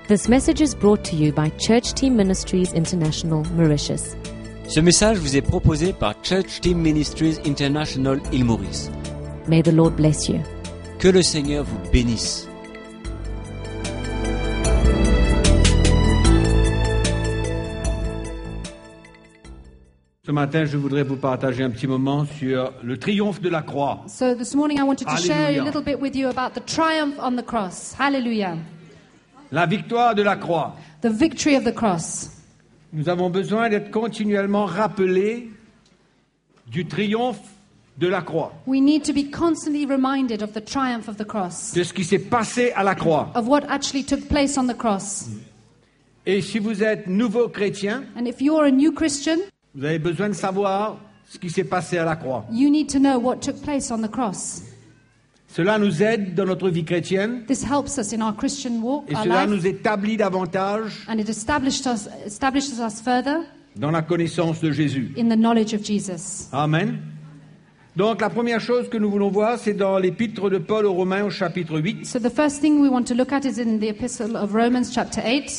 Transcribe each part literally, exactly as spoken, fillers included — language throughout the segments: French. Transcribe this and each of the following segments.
This message is brought to you by Church Team Ministries International, Mauritius. Ce message vous est proposé par Church Team Ministries International, Île Maurice. May the Lord bless you. Que le Seigneur vous bénisse. Ce matin, je voudrais vous partager un petit moment sur le triomphe de la croix. So this morning I wanted to share Hallelujah. a little bit with you about the triumph on the cross. Hallelujah. La victoire de la croix. The victory of the cross. Nous avons besoin d'être continuellement rappelés du triomphe de la croix, We need to be constantly reminded of the triumph of the cross, de ce qui s'est passé à la croix. of what actually took place on the cross. Et si vous êtes nouveau chrétien, And if you're a new Christian, vous avez besoin de savoir ce qui s'est passé à la croix. you need to know what took place on the cross. Cela nous aide dans notre vie chrétienne This helps us in our Christian walk, et our cela life, nous établit davantage and it established us, establishes us further dans la connaissance de Jésus. in the knowledge of Jesus. Amen. Donc la première chose que nous voulons voir, c'est dans l'épître de Paul aux Romains au chapitre huit. So the first thing we want to look at is in the epistle of Romans chapter eight.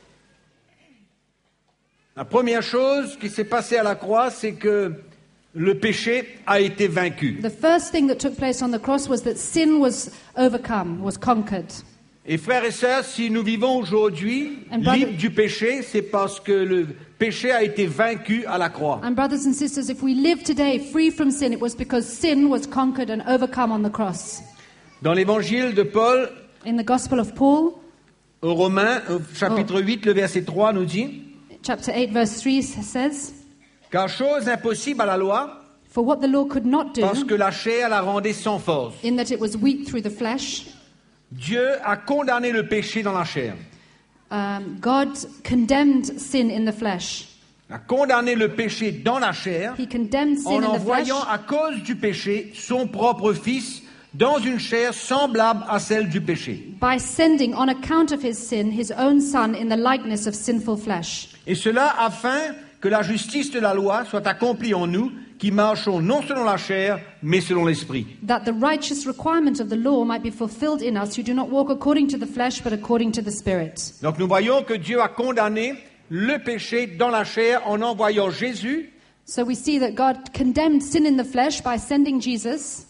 La première chose qui s'est passée à la croix, c'est que le péché a été vaincu. The first thing that took place on the cross was that sin was overcome, was conquered. Et frères et sœurs, si nous vivons aujourd'hui And brother- libres du péché, c'est parce que le péché a été vaincu à la croix. And brothers and sisters, if we live today free from sin, it was because sin was conquered and overcome on the cross. Dans l'évangile de Paul In the Gospel of Paul, aux Romains, au chapitre huit, le verset trois nous dit chapter eight, verse three says, « Car chose impossible à la loi, For what the law could not do, parce que la chair la rendait sans force. in that it was weak through the flesh, Dieu a condamné le péché dans la chair. um, God condemned sin in the flesh. A condamné le péché dans la chair He condemned sin en in the flesh envoyant à cause du péché son propre Fils dans une chair semblable à celle du péché. by sending, on account of his sin, his own Son in the likeness of sinful flesh. Et cela afin que la justice de la loi soit accomplie en nous, qui marchons non selon la chair, mais selon l'esprit. That the righteous requirement of the law might be fulfilled in us who do not walk according to the flesh but according to the Spirit. Donc nous voyons que Dieu a condamné le péché dans la chair en envoyant Jésus So we see that God condemned sin in the flesh by sending Jesus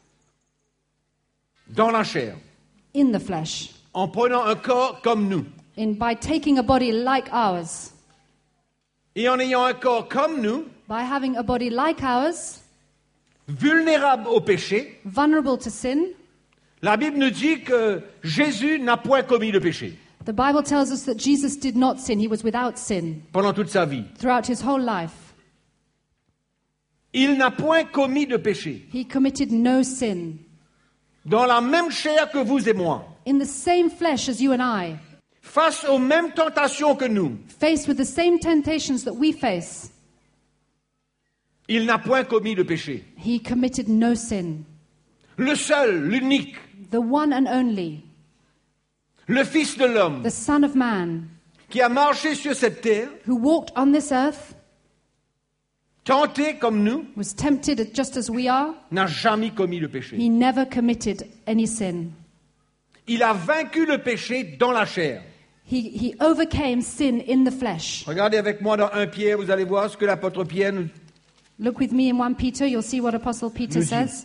dans la chair, in the flesh, en prenant un corps comme nous. in by taking a body like ours. Et en ayant un corps comme nous, By having a body like ours, vulnérable au péché, vulnerable to sin, la Bible nous dit que Jésus n'a point commis le péché the Bible tells us that Jesus did not sin. He was without sin pendant toute sa vie. throughout his whole life. Il n'a point commis de péché. He committed no sin. Dans la même chair que vous et moi, In the same flesh as you and I, face aux mêmes tentations que nous, faced with the same temptations that we face, il n'a point commis de péché. he committed no sin. Le seul, l'unique, The one and only, le Fils de l'homme, the Son of Man, qui a marché sur cette terre, who walked on this earth, tenté comme nous, was tempted just as we are, n'a jamais commis le péché. he never committed any sin. Il a vaincu le péché dans la chair. He, he overcame sin in the flesh. Regardez avec moi dans un Pierre, vous allez voir ce que l'apôtre Pierre nous... Look with me in First Peter, you'll see what Apostle Peter Nous dit. says.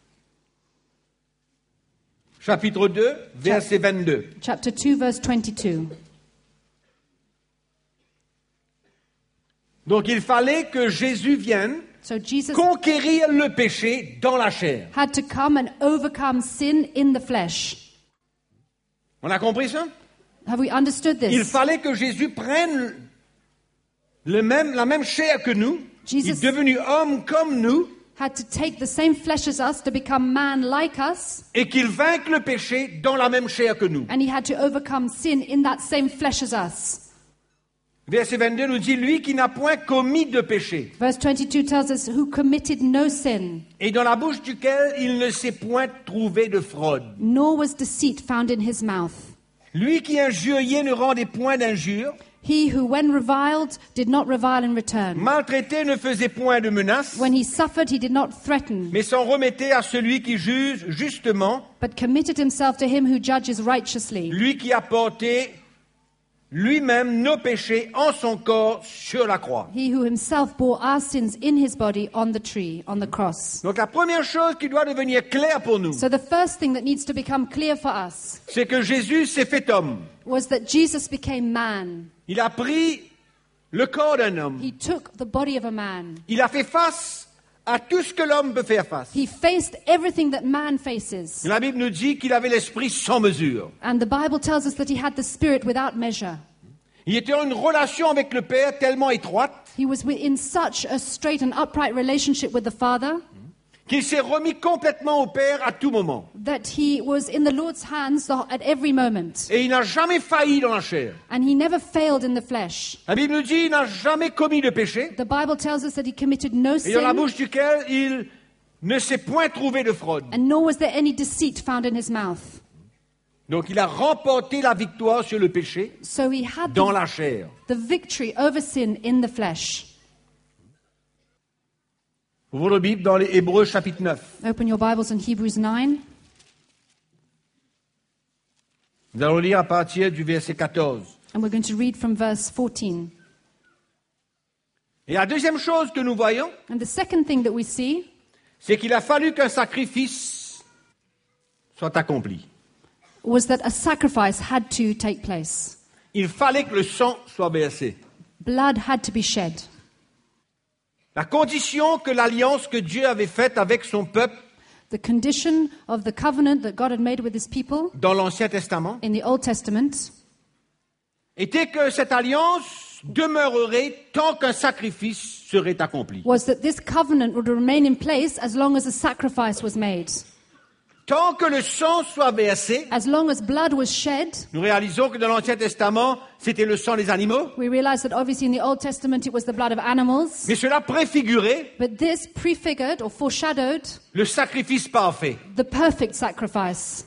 Chapitre deux, verset vingt-deux. Chapter two, verse twenty-two. Donc il fallait que Jésus vienne So Jesus conquérir le péché dans la chair. had to come and overcome sin in the flesh. On a compris ça? Have we understood Il this? fallait que Jésus prenne le même, la même chair que nous. Il Jesus- est devenu homme comme nous Had to take the same flesh as us to become man like us, et qu'il vainque le péché dans la même chair que nous. and he had to overcome sin in that same flesh as us. Verset vingt-deux nous dit, lui qui n'a point commis de péché Verse twenty-two tells us, who committed no sin, et dans la bouche duquel il ne s'est point trouvé de fraude. nor was deceit found in his mouth. Lui qui injuriait ne rendait point d'injure, He who, when reviled, did not revile in return. maltraité ne faisait point de menace, When he suffered, he did not threaten, mais s'en remettait à celui qui juge justement, but committed himself to him who judges righteously. lui qui a porté lui-même nos péchés en son corps sur la croix. He who himself bore our sins in his body on the tree, on the cross. Donc la première chose qui doit devenir claire pour nous, So the first thing that needs to become clear for us c'est que Jésus s'est fait homme. was that Jesus became man. Il a pris le corps d'un homme. He took the body of a man. Il a fait face à tout ce que l'homme peut faire face. He faced everything that man faces. La Bible nous dit qu'il avait l'esprit sans mesure. And the Bible tells us that he had the Spirit without measure. Il était en une relation avec le Père tellement étroite He was in such a straight and upright relationship with the Father qu'il s'est remis complètement au Père à tout moment. that he was in the Lord's hands at every moment. Et il n'a jamais failli dans la chair. And he never failed in the flesh. La Bible nous dit qu'il n'a jamais commis de péché. The Bible tells us that he committed no Et dans la sin, bouche duquel il ne s'est point trouvé de fraude. and nor was there any deceit found in his mouth. Donc il a remporté la victoire sur le péché So he had dans the, la chair. the victory over sin in the flesh. Ouvrez la Bible dans les Hébreux chapitre neuf. Open your Bibles in Hebrews nine. Nous allons lire à partir du verset quatorze. And we're going to read from verse fourteen. Et la deuxième chose que nous voyons, And the second thing that we see c'est qu'il a fallu qu'un sacrifice soit accompli. was that a sacrifice had to take place. Il fallait que le sang soit versé. Blood had to be shed. La condition que l'alliance que Dieu avait faite avec son peuple The condition of the covenant that God had made with his people dans l'Ancien Testament in the Old Testament était que cette alliance demeurerait tant qu'un sacrifice serait accompli. was that this covenant would remain in place as long as a sacrifice was made. Tant que le sang soit versé, As long as blood was shed, nous réalisons que dans l'Ancien Testament, c'était le sang des animaux, we realize that obviously in the Old Testament it was the blood of animals, mais cela préfigurait but this prefigured or foreshadowed le sacrifice parfait. the perfect sacrifice.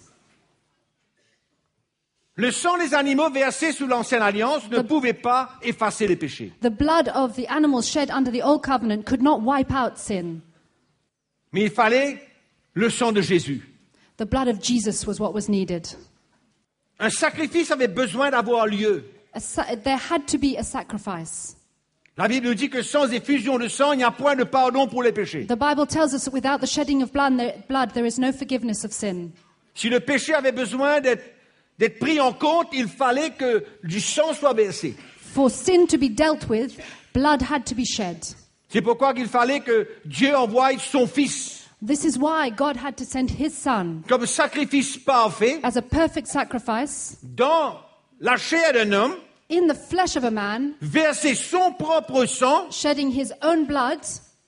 Le sang des animaux versé sous l'Ancienne Alliance ne pouvait pas effacer les péchés. The blood of the animals shed under the Old Covenant could not wipe out sin. Mais il fallait le sang de Jésus. The blood of Jesus was what was needed. Un sacrifice avait besoin d'avoir lieu. A sa- there had to be a sacrifice. La Bible nous dit que sans effusion de sang, il n'y a point de pardon pour les péchés. The Bible tells us that without the shedding of blood there, blood, there is no forgiveness of sin. Si le péché avait besoin d'être, d'être pris en compte, il fallait que du sang soit versé. For sin to be dealt with, blood had to be shed. C'est pourquoi il fallait que Dieu envoie son Fils This is why God had to send his son comme sacrifice parfait as a perfect sacrifice dans la chair d'un homme, in the flesh of a man, verser son propre sang shedding his own blood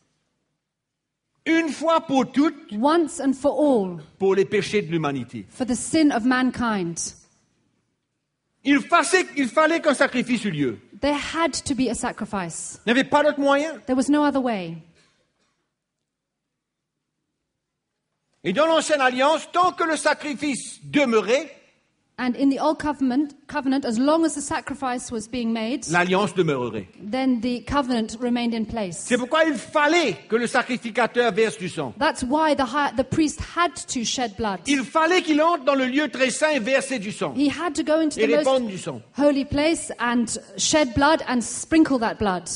une fois pour toutes once and for all pour les péchés de l'humanité. for the sin of mankind. Il fallait, il fallait qu'un sacrifice eût lieu. There had to be a sacrifice. Il n'y avait pas d'autre moyen. There was no other way. Et dans l'Ancienne Alliance, tant que le sacrifice demeurait, And in the Old Covenant, covenant, as long as the sacrifice was being made, l'alliance demeurerait. then the covenant remained in place. C'est pourquoi il fallait que le sacrificateur verse du sang. That's why the, high, the priest had to shed blood. Il fallait qu'il entre dans le lieu très saint et verser du sang. He had to go into Et the répandre most du sang. holy place and shed blood and sprinkle that blood.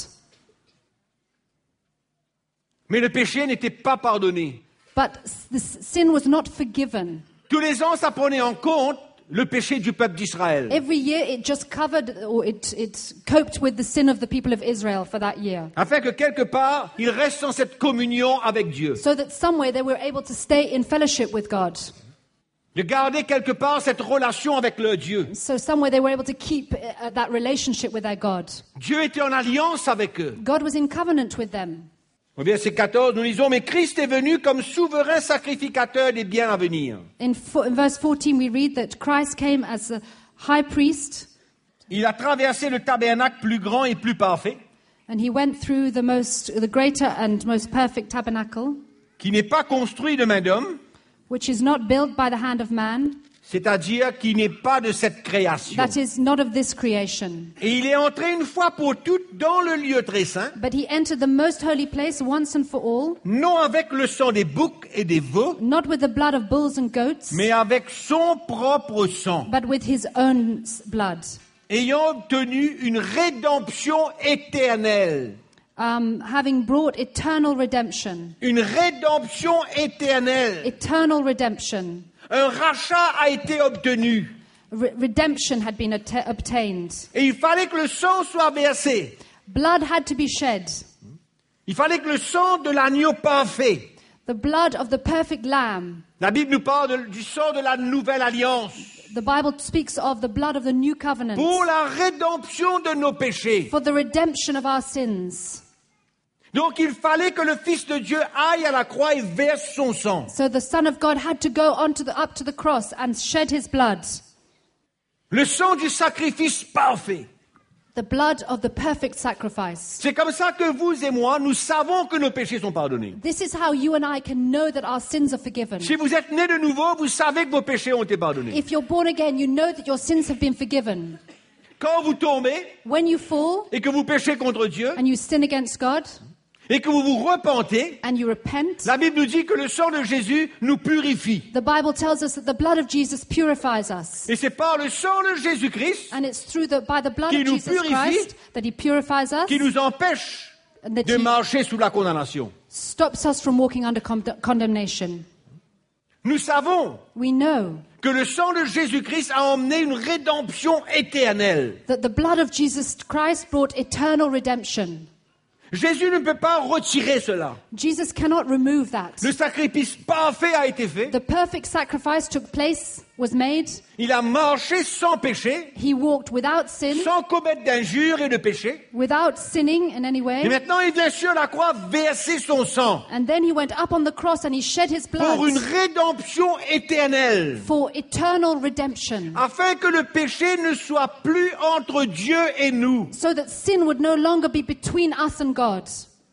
Mais le péché n'était pas pardonné. But the sin was not forgiven. Tous les ans, ça prenait en compte le péché du peuple d'Israël. Every year it just covered, or it, it coped with the sin of the people of Israel for that year. Afin que quelque part, ils restent dans cette communion avec Dieu. So that somewhere they were able to stay in fellowship with God. De garder quelque part cette relation avec leur Dieu. So somewhere they were able to keep uh, that relationship with their God. Dieu était en alliance avec eux. God was in covenant with them. Au verset quatorze, nous lisons, mais Christ est venu comme souverain sacrificateur des biens à venir. In, fo- in verse fourteen we read that Christ came as a high priest Il a traversé le tabernacle plus grand et plus parfait, and he went through the most, the greater and most perfect tabernacle, qui n'est pas construit de main d'homme, which is not built by the hand of man, c'est-à-dire qui n'est pas de cette création. that is not of this creation. Et il est entré une fois pour toutes dans le lieu très saint, But he entered the most holy place once and for all, non avec le sang des boucs et des veaux, not with the blood of bulls and goats, mais avec son propre sang. but with his own s- blood. ayant obtenu une rédemption éternelle. Um, having brought eternal redemption. Une rédemption éternelle. Eternal redemption. Un rachat a été obtenu. Re- redemption had been atta- obtained. Et il fallait que le sang soit versé. Blood had to be shed. Il fallait que le sang de l'agneau parfait. The blood of the perfect lamb. La Bible nous parle de- du sang de la nouvelle alliance. The Bible speaks of the blood of the new covenant. Pour la rédemption de nos péchés. For the redemption of our sins. Donc il fallait que le Fils de Dieu aille à la croix et verse son sang. So the Son of God had to go onto the, up to the cross and shed his blood. Le sang du sacrifice parfait. The blood of the perfect sacrifice. C'est comme ça que vous et moi, nous savons que nos péchés sont pardonnés. This is how you and I can know that our sins are forgiven. Si vous êtes nés de nouveau, vous savez que vos péchés ont été pardonnés. If you're born again, you know that your sins have been forgiven. Quand vous tombez When you fall et que vous péchez contre Dieu and you sin against God et que vous vous repentez, and you repent, la Bible nous dit que le sang de Jésus nous purifie. the Bible tells us that the blood of Jesus purifies us. Et c'est par le sang de Jésus-Christ And it's through the, by the blood Qui of nous Jesus purifie, Christ that he purifies us qui nous empêche and that de he marcher sous la condamnation. stops us from walking under con- condemnation. Nous savons We know que le sang de Jésus-Christ a emmené une rédemption éternelle. that the blood of Jesus Christ brought eternal redemption. Jésus ne peut pas retirer cela. Jesus cannot remove that. Le sacrifice parfait a été fait. The perfect sacrifice took place, was made. Il a marché sans péché, He walked without sin, sans commettre d'injures et de péchés. without sinning in any Et way. maintenant, il vient sur la croix verser son sang And then he went up on the cross and he shed his pour une blood rédemption éternelle, for eternal redemption, afin que le péché ne soit plus entre Dieu et nous, so that sin would no longer be between us and God,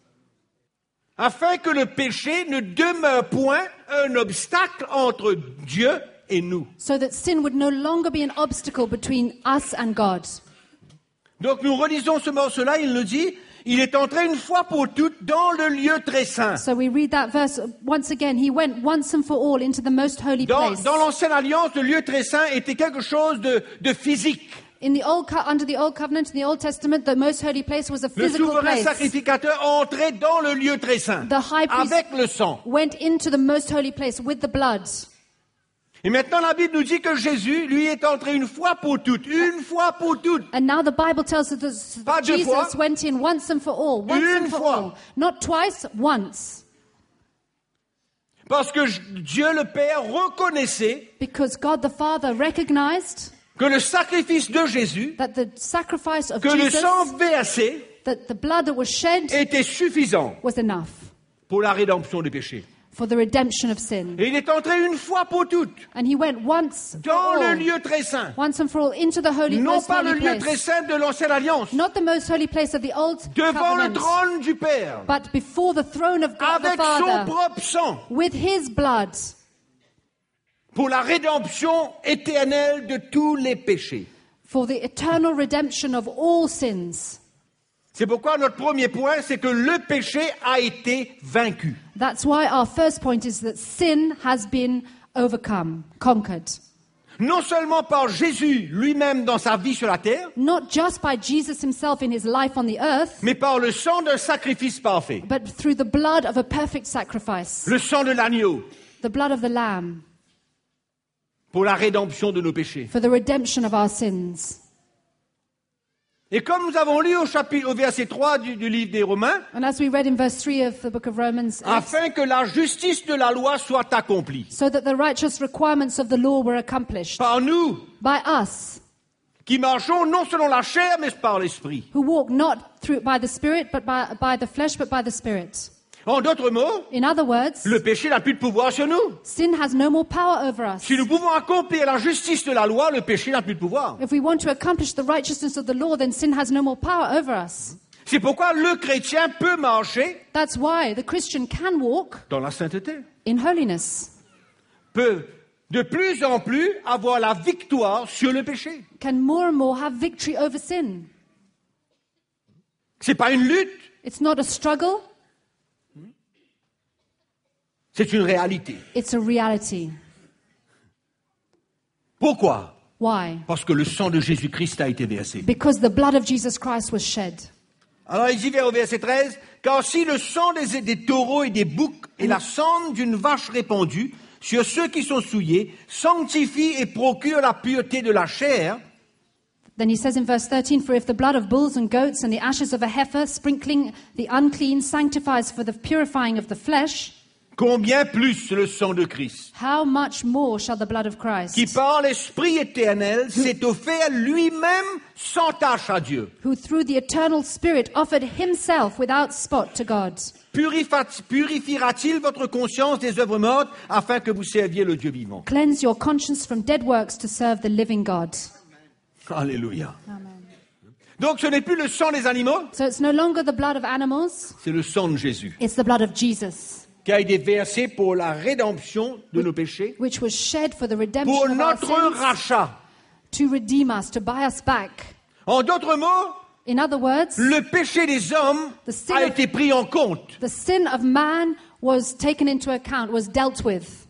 afin que le péché ne demeure point un obstacle entre Dieu et nous. so that sin would no longer be an obstacle between us and God. Donc nous relisons ce morceau-là, il nous dit, il est entré une fois pour toutes dans le lieu très saint. So we read that verse once again. He went once and for all into the most holy Dans, place. dans l'ancienne alliance, le lieu très saint était quelque chose de, de physique. In the old co- under the old covenant, in the Old Testament, the most holy place was a Le physical souverain place. sacrificateur entrait dans le lieu très saint The high priest avec le sang. went into the most holy place with the blood. Et maintenant la Bible nous dit que Jésus, lui, est entré une fois pour toutes, une fois pour toutes. And now the Bible tells us that Pas deux Jesus fois. went in once and for all, once Une and for fois. all, not twice, once, Parce que j- Dieu le Père reconnaissait because God the Father recognized que le sacrifice de Jésus, that the sacrifice of que le Jesus, sang versé that the blood that was shed, était suffisant was enough pour la rédemption des péchés. for the redemption of sin. Et il est entré une fois pour toutes And he went once for dans le all, lieu très saint. once and for all into the holy, Non most pas le holy lieu très place. saint de l'ancienne alliance, Not the most holy place of the old devant le covenant, trône du Père, but before the throne of God the avec son Father, propre sang, with his blood, pour la rédemption éternelle de tous les péchés. for the eternal redemption of all sins. C'est pourquoi notre premier point, c'est que le péché a été vaincu. That's why our first point is that sin has been overcome, conquered. Non seulement par Jésus lui-même dans sa vie sur la terre, Not just by Jesus himself in his life on the earth, mais par le sang d'un sacrifice parfait. but through the blood of a perfect sacrifice, Le sang de l'agneau, the blood of the Lamb, pour la rédemption de nos péchés. for the redemption of our sins. Et comme nous avons lu au chapitre, au verset trois du, du livre des Romains, And as we read in verse three of the book of Romans, afin que la justice de la loi soit accomplie so that the righteous requirements of the law were accomplished par nous, by us, qui marchons non selon la chair, mais par l'esprit. who walk not through by the Spirit, but by, by the flesh, but by the Spirit. En d'autres mots, In other words, le péché n'a plus de pouvoir sur nous. sin has no more power over us. Si nous pouvons accomplir la justice de la loi, le péché n'a plus de pouvoir. If we want to accomplish the righteousness of the law, then sin has no more power over us. C'est pourquoi le chrétien peut marcher That's why the Christian can walk dans la sainteté, in holiness, peut de plus en plus avoir la victoire sur le péché. can more and more have victory over sin. C'est pas une lutte, It's not a struggle, c'est une réalité. it's a reality. Pourquoi? Why? Parce que le sang de Jésus-Christ a été versé. Because the blood of Jesus Christ was shed. Alors il dit vers au verset treize, « Car si le sang des, des taureaux et des boucs et la cendre d'une vache répandue sur ceux qui sont souillés sanctifie et procure la pureté de la chair, Then he says in verse thirteen, For if the blood of bulls and goats and the ashes of a heifer, sprinkling the unclean, sanctifies for the purifying of the flesh, combien plus le sang de Christ, how much more shall the blood of Christ, qui par l'Esprit éternel s'est offert lui-même sans tache à Dieu, who through the eternal Spirit offered himself without spot to God, purifa- purifiera-t-il votre conscience des œuvres mortes afin que vous serviez le Dieu vivant? » cleanse your conscience from dead works to serve the living God. Alléluia. Amen. Donc ce n'est plus le sang des animaux, So it's no longer the blood of animals, c'est le sang de Jésus it's the blood of Jesus, qui a été versé pour la rédemption de nos péchés, which was shed for the redemption pour of our notre sins, rachat. to redeem us, to buy us back. En d'autres mots, In other words, le péché des hommes The sin a of- été pris en compte. the sin of man was taken into account, was dealt with.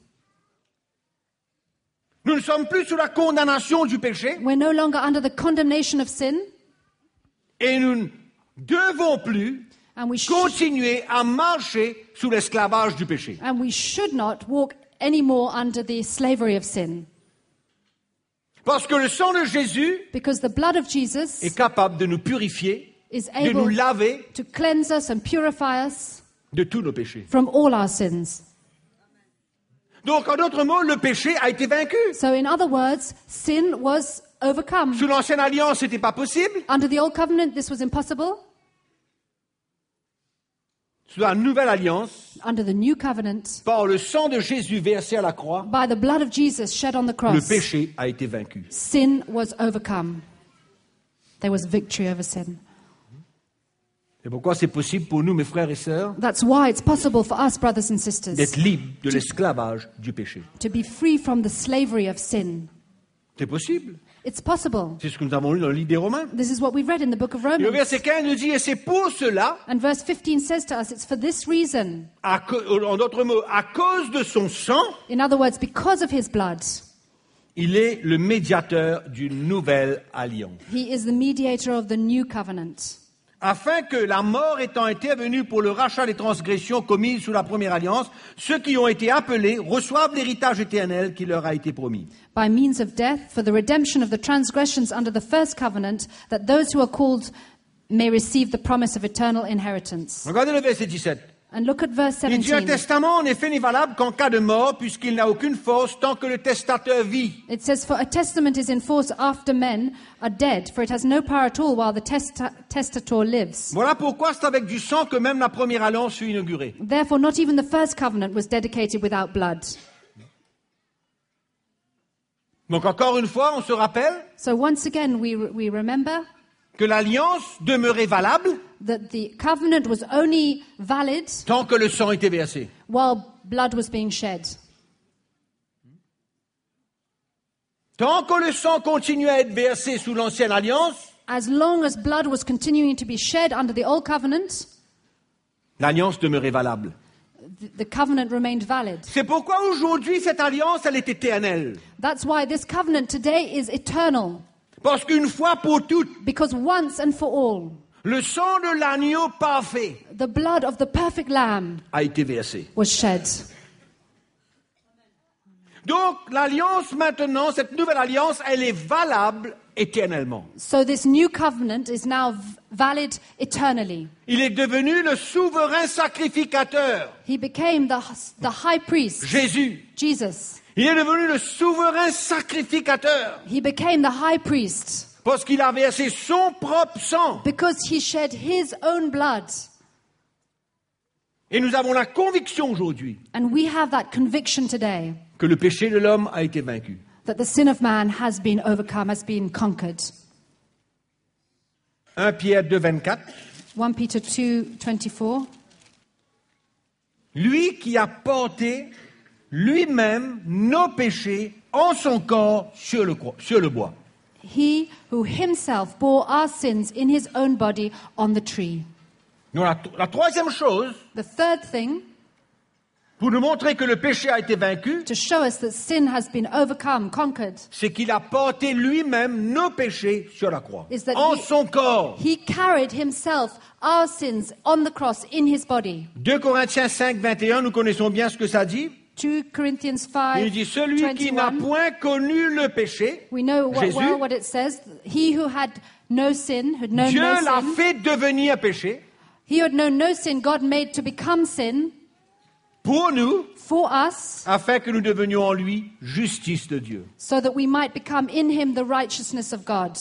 Nous ne sommes plus sous la condamnation du péché We're no longer under the condemnation of sin, et nous ne devons plus and we, sh- continuer à marcher sous l'esclavage du péché. and we should not walk anymore under the slavery of sin. Parce que le sang de Jésus Because the blood of Jesus est capable de nous purifier, is de nous able laver to cleanse us and purify us de tous nos péchés. from all our sins. Donc, en d'autres mots, le péché a été vaincu. So in other words, sin was overcome. Sous l'ancienne alliance, ce n'était pas possible. Under the old covenant, this was impossible. Sous la nouvelle alliance, Under the new covenant, par le sang de Jésus versé à la croix, by the blood of Jesus shed on the le cross, péché a été vaincu. sin was overcome. There was victory over sin. C'est pourquoi c'est possible pour nous, mes frères et sœurs, That's why it's possible for us, brothers and sisters, d'être libres de l'esclavage du péché. to be free from the slavery of sin. C'est possible. It's possible. C'est ce que nous avons lu dans le livre des Romains. This is what we read in the book of Et le Romans. verset quinze nous dit, et c'est pour cela, And verse fifteen says to us, it's for this reason. à co- en d'autres mots, à cause de son sang, In other words, because of his blood, il est le médiateur d'une nouvelle alliance. he is the mediator of the new covenant. Afin que la mort étant intervenue pour le rachat des transgressions commises sous la première alliance, ceux qui ont été appelés reçoivent l'héritage éternel qui leur a été promis. By means of death, for the redemption of the transgressions under the first covenant, that those who are called may receive the promise of eternal inheritance. Regardez le verset dix-sept. And look at verse Il dit, un seventeen. testament en effet n'est valable qu'en cas de mort, puisqu'il n'a aucune force tant que le testateur vit. It says, For a testament is in force after men are dead, for it has no power at all while the testa- testator lives. Voilà pourquoi c'est avec du sang que même la première alliance fut inaugurée. Therefore, not even the first covenant was dedicated without blood. Donc encore une fois, on se rappelle So once again, we, we remember que l'alliance demeurait valable that the covenant was only valid tant que le sang était versé. while blood was being shed. Tant que le sang continuait à être versé sous l'ancienne alliance, As long as blood was continuing to be shed under the old covenant, l'alliance demeurait valable. th- the covenant remained valid. C'est pourquoi aujourd'hui, cette alliance, elle est éternelle. That's why this covenant today is eternal. Parce qu'une fois pour toutes, Because once and for all, le sang de l'agneau parfait the blood of the perfect lamb a été versé. was shed. Donc, l'alliance maintenant, cette nouvelle alliance, elle est valable éternellement. So this new covenant is now v- valid eternally. Il est devenu le souverain sacrificateur, He became the, the high priest, Jésus. Jesus. Il est devenu le souverain sacrificateur He became the high priest parce qu'il a versé son propre sang. because he shed his own blood. Et nous avons la conviction aujourd'hui And we have that conviction today que le péché de l'homme a été vaincu. that the sin of man has been overcome, has been conquered. un Pierre deux, vingt-quatre. First Peter two twenty-four. Lui qui a porté lui-même nos péchés en son corps sur le, cro- sur le bois. He who himself bore our sins in his own body on the tree. Donc la, la troisième chose, The third thing, pour nous montrer que le péché a été vaincu, to show us that sin has been overcome, conquered, c'est qu'il a porté lui-même nos péchés sur la croix, Is that en he- son corps. he carried himself our sins on the cross in his body. deux Corinthiens cinq, vingt et un, nous connaissons bien ce que ça dit. two Corinthians five, Il dit, celui qui n'a twenty-one. point connu le péché, We know what, Jésus, well what it says. He who had no sin, had known Dieu no l'a sin, fait devenir péché he who had known no sin, God made to become sin pour nous, for us, afin que nous devenions en lui justice de Dieu. so that we might become in him the righteousness of God.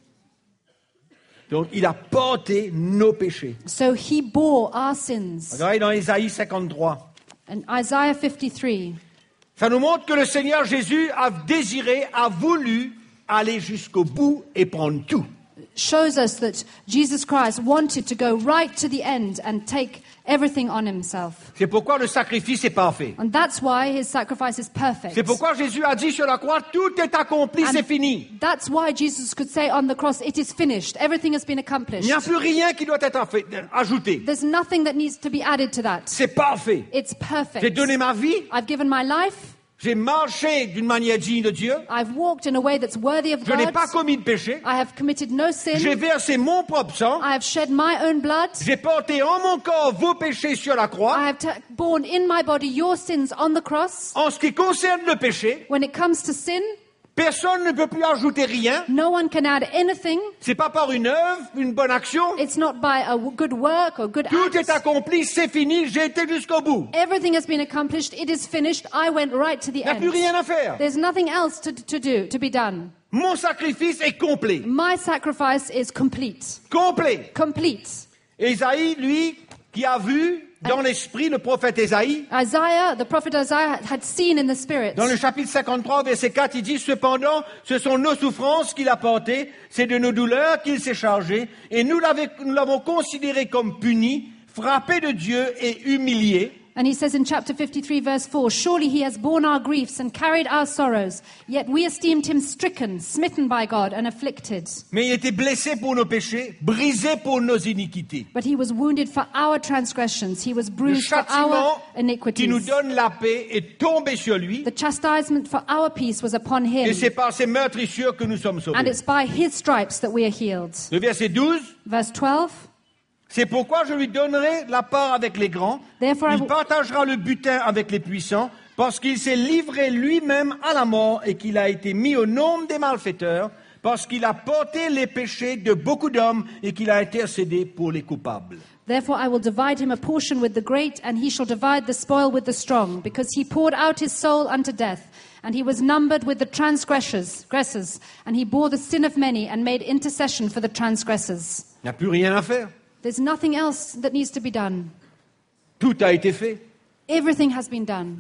Donc, il a porté nos péchés. So he bore our sins. Regardez dans Ésaïe cinquante-trois. And Isaiah fifty-three, Ça nous montre que le Seigneur Jésus a désiré, a voulu aller jusqu'au bout et prendre tout. shows us that Jesus Christ wanted to go right to the end and take everything on himself. C'est pourquoi le sacrifice est parfait. And that's why his sacrifice is perfect. C'est pourquoi Jésus a dit sur la croix, tout est accompli, And c'est fini. That's why Jesus could say on the cross, it is finished. Everything has been Il accomplished. n'y a plus rien qui doit être fait- ajouté. There's nothing that needs to be added to that. C'est parfait. It's J'ai perfect. donné ma vie, I've given my life. j'ai marché d'une manière digne de Dieu, I've walked in a way that's worthy of je n'ai God. pas commis de péché, I have committed no j'ai sin. versé mon propre sang, I have shed my own blood. j'ai porté en mon corps vos péchés sur la croix. I have ta- borne in my body your sins on the cross. En ce qui concerne le péché, When it comes to sin, personne ne peut plus ajouter rien. no one can add anything. C'est pas par une œuvre, une bonne action. It's not by a w- good work or good Tout est act. accompli, c'est fini, j'ai été jusqu'au bout. Everything has been accomplished. It is finished. I went right to the Il n'y a end. plus rien à faire. There's nothing else to, to do, to be done. Mon sacrifice est complet. My sacrifice is complete. Complet. Complete. Ésaïe, lui, qui a vu dans l'esprit le prophète Ésaïe, Isaiah, the prophet Isaiah, had seen in the Spirit. dans le chapitre cinquante-trois, verset quatre, il dit, cependant, ce sont nos souffrances qu'il a portées, c'est de nos douleurs qu'il s'est chargé, et nous l'avons nous l'avons considéré comme puni, frappé de Dieu et humilié. And he says in chapter fifty-three, verse four, surely he has borne our griefs and carried our sorrows, yet we esteemed him stricken, smitten by God, and afflicted. Mais il était blessé pour nos péchés, brisé pour nos iniquités. But he was wounded for our transgressions, he was Le bruised for châtiment our qui nous iniquities. donne la paix est tombé sur lui, The chastisement for our peace was upon him, et c'est par ses meurtrissures que nous sommes and sauvés. it's by his stripes that we are healed. Le verset douze, Verse twelve, c'est pourquoi je lui donnerai la part avec les grands. Therefore I Il will- partagera le butin avec les puissants, parce qu'il s'est livré lui-même à la mort et qu'il a été mis au nombre des malfaiteurs, parce qu'il a porté les péchés de beaucoup d'hommes et qu'il a intercédé pour les coupables. Therefore I will divide him a portion with the great, and he shall divide the spoil with the strong, because he poured out his soul unto death, and he was numbered with the transgressors, gressors, and he bore the sin of many, and made intercession for the transgressors. Il n'y a plus rien à faire. There's nothing else that needs to be done. Tout a été fait. Everything has been done.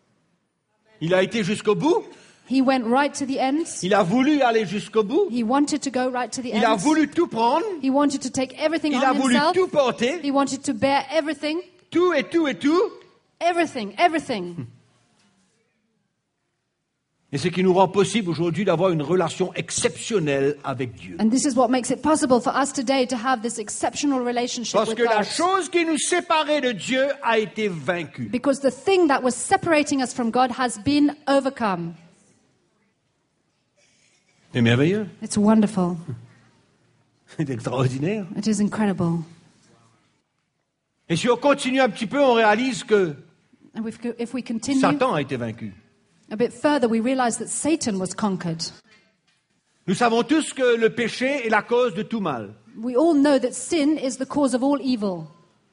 Il a été jusqu'au bout. He went right to the end. Il a voulu aller jusqu'au bout. He wanted to go right to the Il a end. voulu tout prendre. He wanted to take everything Il a on voulu himself. tout porter. He wanted to bear everything. Tout et tout et tout. Everything, everything. Et ce qui nous rend possible aujourd'hui d'avoir une relation exceptionnelle avec Dieu. And this is what makes it possible for us today to have this exceptional relationship Parce with que la God. chose qui nous séparait de Dieu a été vaincue. Because the thing that was separating us from God has been overcome. C'est merveilleux. It's wonderful. C'est extraordinaire. It is incredible. Et si on continue un petit peu, on réalise que And if, if we continue Satan a été vaincu. a bit further, we realize that Satan was conquered. Nous savons tous que le péché est la cause de tout mal. We all know that sin is the cause of all evil.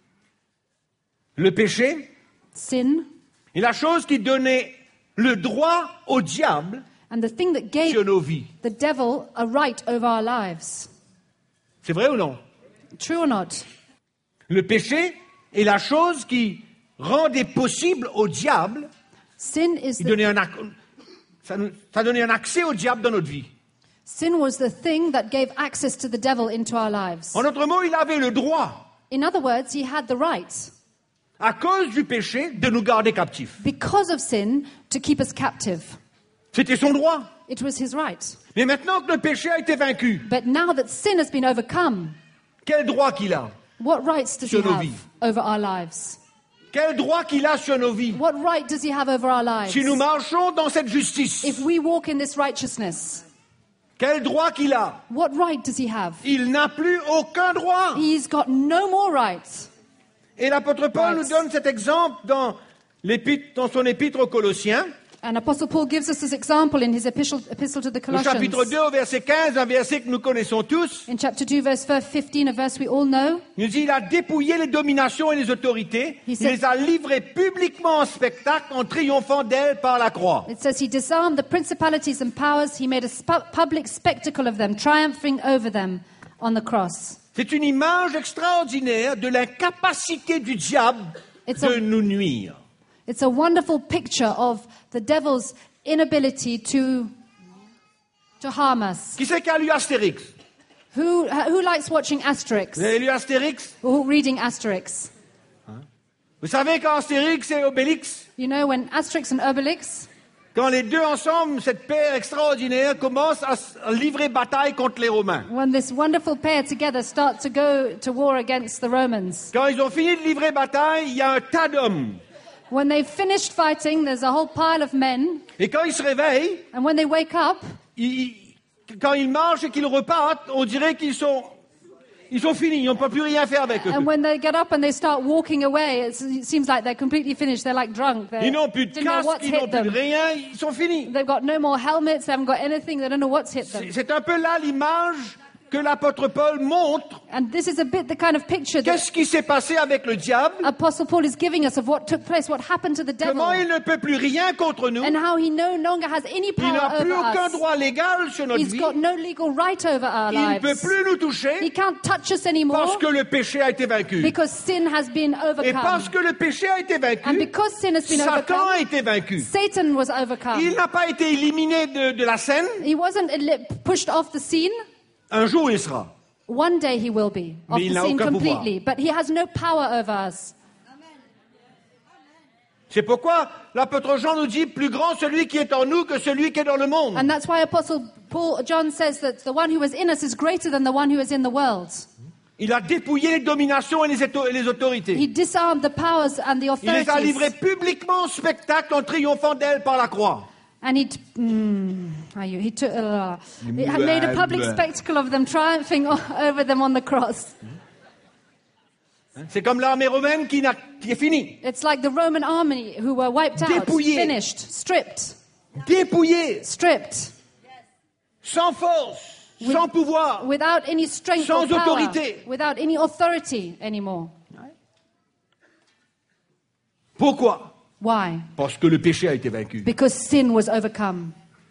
Le péché Sin, est la chose qui donnait le droit au diable and the thing that gave sur nos vies. the devil a right over our lives. C'est vrai ou non? True or not? Le péché est la chose qui rendait possible au diable, Sin is qui the, donnait un ac- ça, nous- ça donnait un accès au diable dans notre vie. sin was the thing that gave access to the devil into our lives. En d'autres mots, il avait le droit, In other words, he had the right, à cause du péché, de nous garder captifs. because of sin, to keep us captive. C'était son droit. It was his right. Mais maintenant que le péché a été vaincu, But now that sin has been overcome, quel droit qu'il a? what rights does he Sur nos have vies. over our lives? Quel droit qu'il a sur nos vies? What right does he have over our lives? Si nous marchons dans cette justice, If we walk in this righteousness, quel droit qu'il a? what right does he have? Il n'a plus aucun droit. He's got no more rights. Et l'apôtre Paul Right. nous donne cet exemple dans, l'épître- dans son épître aux Colossiens, And Apostle Paul gives us this example in his epistle, epistle to the au chapitre Colossians. deux, au verset quinze, un verset que nous connaissons tous. In chapter two, verse fifteen, a verse we all know. Il nous dit, il a dépouillé les dominations et les autorités. He Il said- les a livrées publiquement en spectacle en triomphant d'elles par la croix. It says he disarmed the principalities and powers. He made a sp- public spectacle of them, triumphing over them on the cross. C'est une image extraordinaire de l'incapacité du diable It's de a- nous nuire. It's a wonderful picture of the devil's inability to, to harm us. Qui c'est qui a lu Astérix? Who, who likes watching Asterix? Vous avez lu Astérix? Or reading Asterix? Vous savez quand Astérix et Obélix, You know, when Asterix and Obelix, quand les deux ensemble, cette paire extraordinaire, commence à s- à livrer bataille contre les Romains. when this wonderful pair together start to go to war against the Romans, Quand ils ont fini de livrer bataille, il y a un tas d'hommes. when they've finished fighting, there's a whole pile of men, Et quand ils se réveillent, and when they wake up, ils- quand ils marchent et qu'ils repartent, on dirait qu'ils sont, ils sont finis, on ne peut plus rien faire avec eux. and when they get up and they start walking away, it's, it seems like they're completely finished. They're like drunk. They Ils n'ont plus de didn't know casque, what's ils n'ont hit plus de them. rien, ils sont finis. They've got no more helmets. They haven't got anything. They don't know what's hit them. C'est c'est un peu là l'image que l'apôtre Paul montre. And this is a bit the kind of picture that Qu'est-ce qui s'est passé avec le diable? Apostle Paul is giving us of what took place, what happened to the devil, Comment il ne peut plus rien contre nous? and how he no longer has any Il power n'a plus over aucun us. droit légal sur notre He's vie. got no legal right over our Il ne peut lives. plus nous He toucher can't touch us anymore parce que le péché a été vaincu. because sin has been Et parce overcome. que le péché a été And vaincu, because sin has been Satan overcome, a été vaincu. Satan was overcome. Il n'a pas été éliminé de, de la scène. He wasn't eli- pushed off the scene. Un jour, il sera. One day he will be off Mais il the n'a scene aucun pouvoir. completely. But he has no power over us. C'est pourquoi l'apôtre Jean nous dit, plus grand celui qui est en nous que celui qui est dans le monde. And that's why Apostle Paul, John says that the one who is in us is greater than the one who is in the world. Il a dépouillé les dominations et les, auto- et les autorités. He disarmed the powers and the Il les a livrées authorities. publiquement en spectacle en triomphant d'elles par la croix. And he, t- mm, are you- he took, uh, he had made a public spectacle of them, triumphing o- over them on the cross. C'est comme l'armée romaine qui, n'a- qui est finie. It's like the Roman army who were wiped out, Dépouillé. finished, stripped, Dépouillée, stripped, sans force, sans pouvoir. without any strength Sans or power, autorité. without any authority anymore. Pourquoi? Why? Parce que le péché a été vaincu. Because sin was overcome.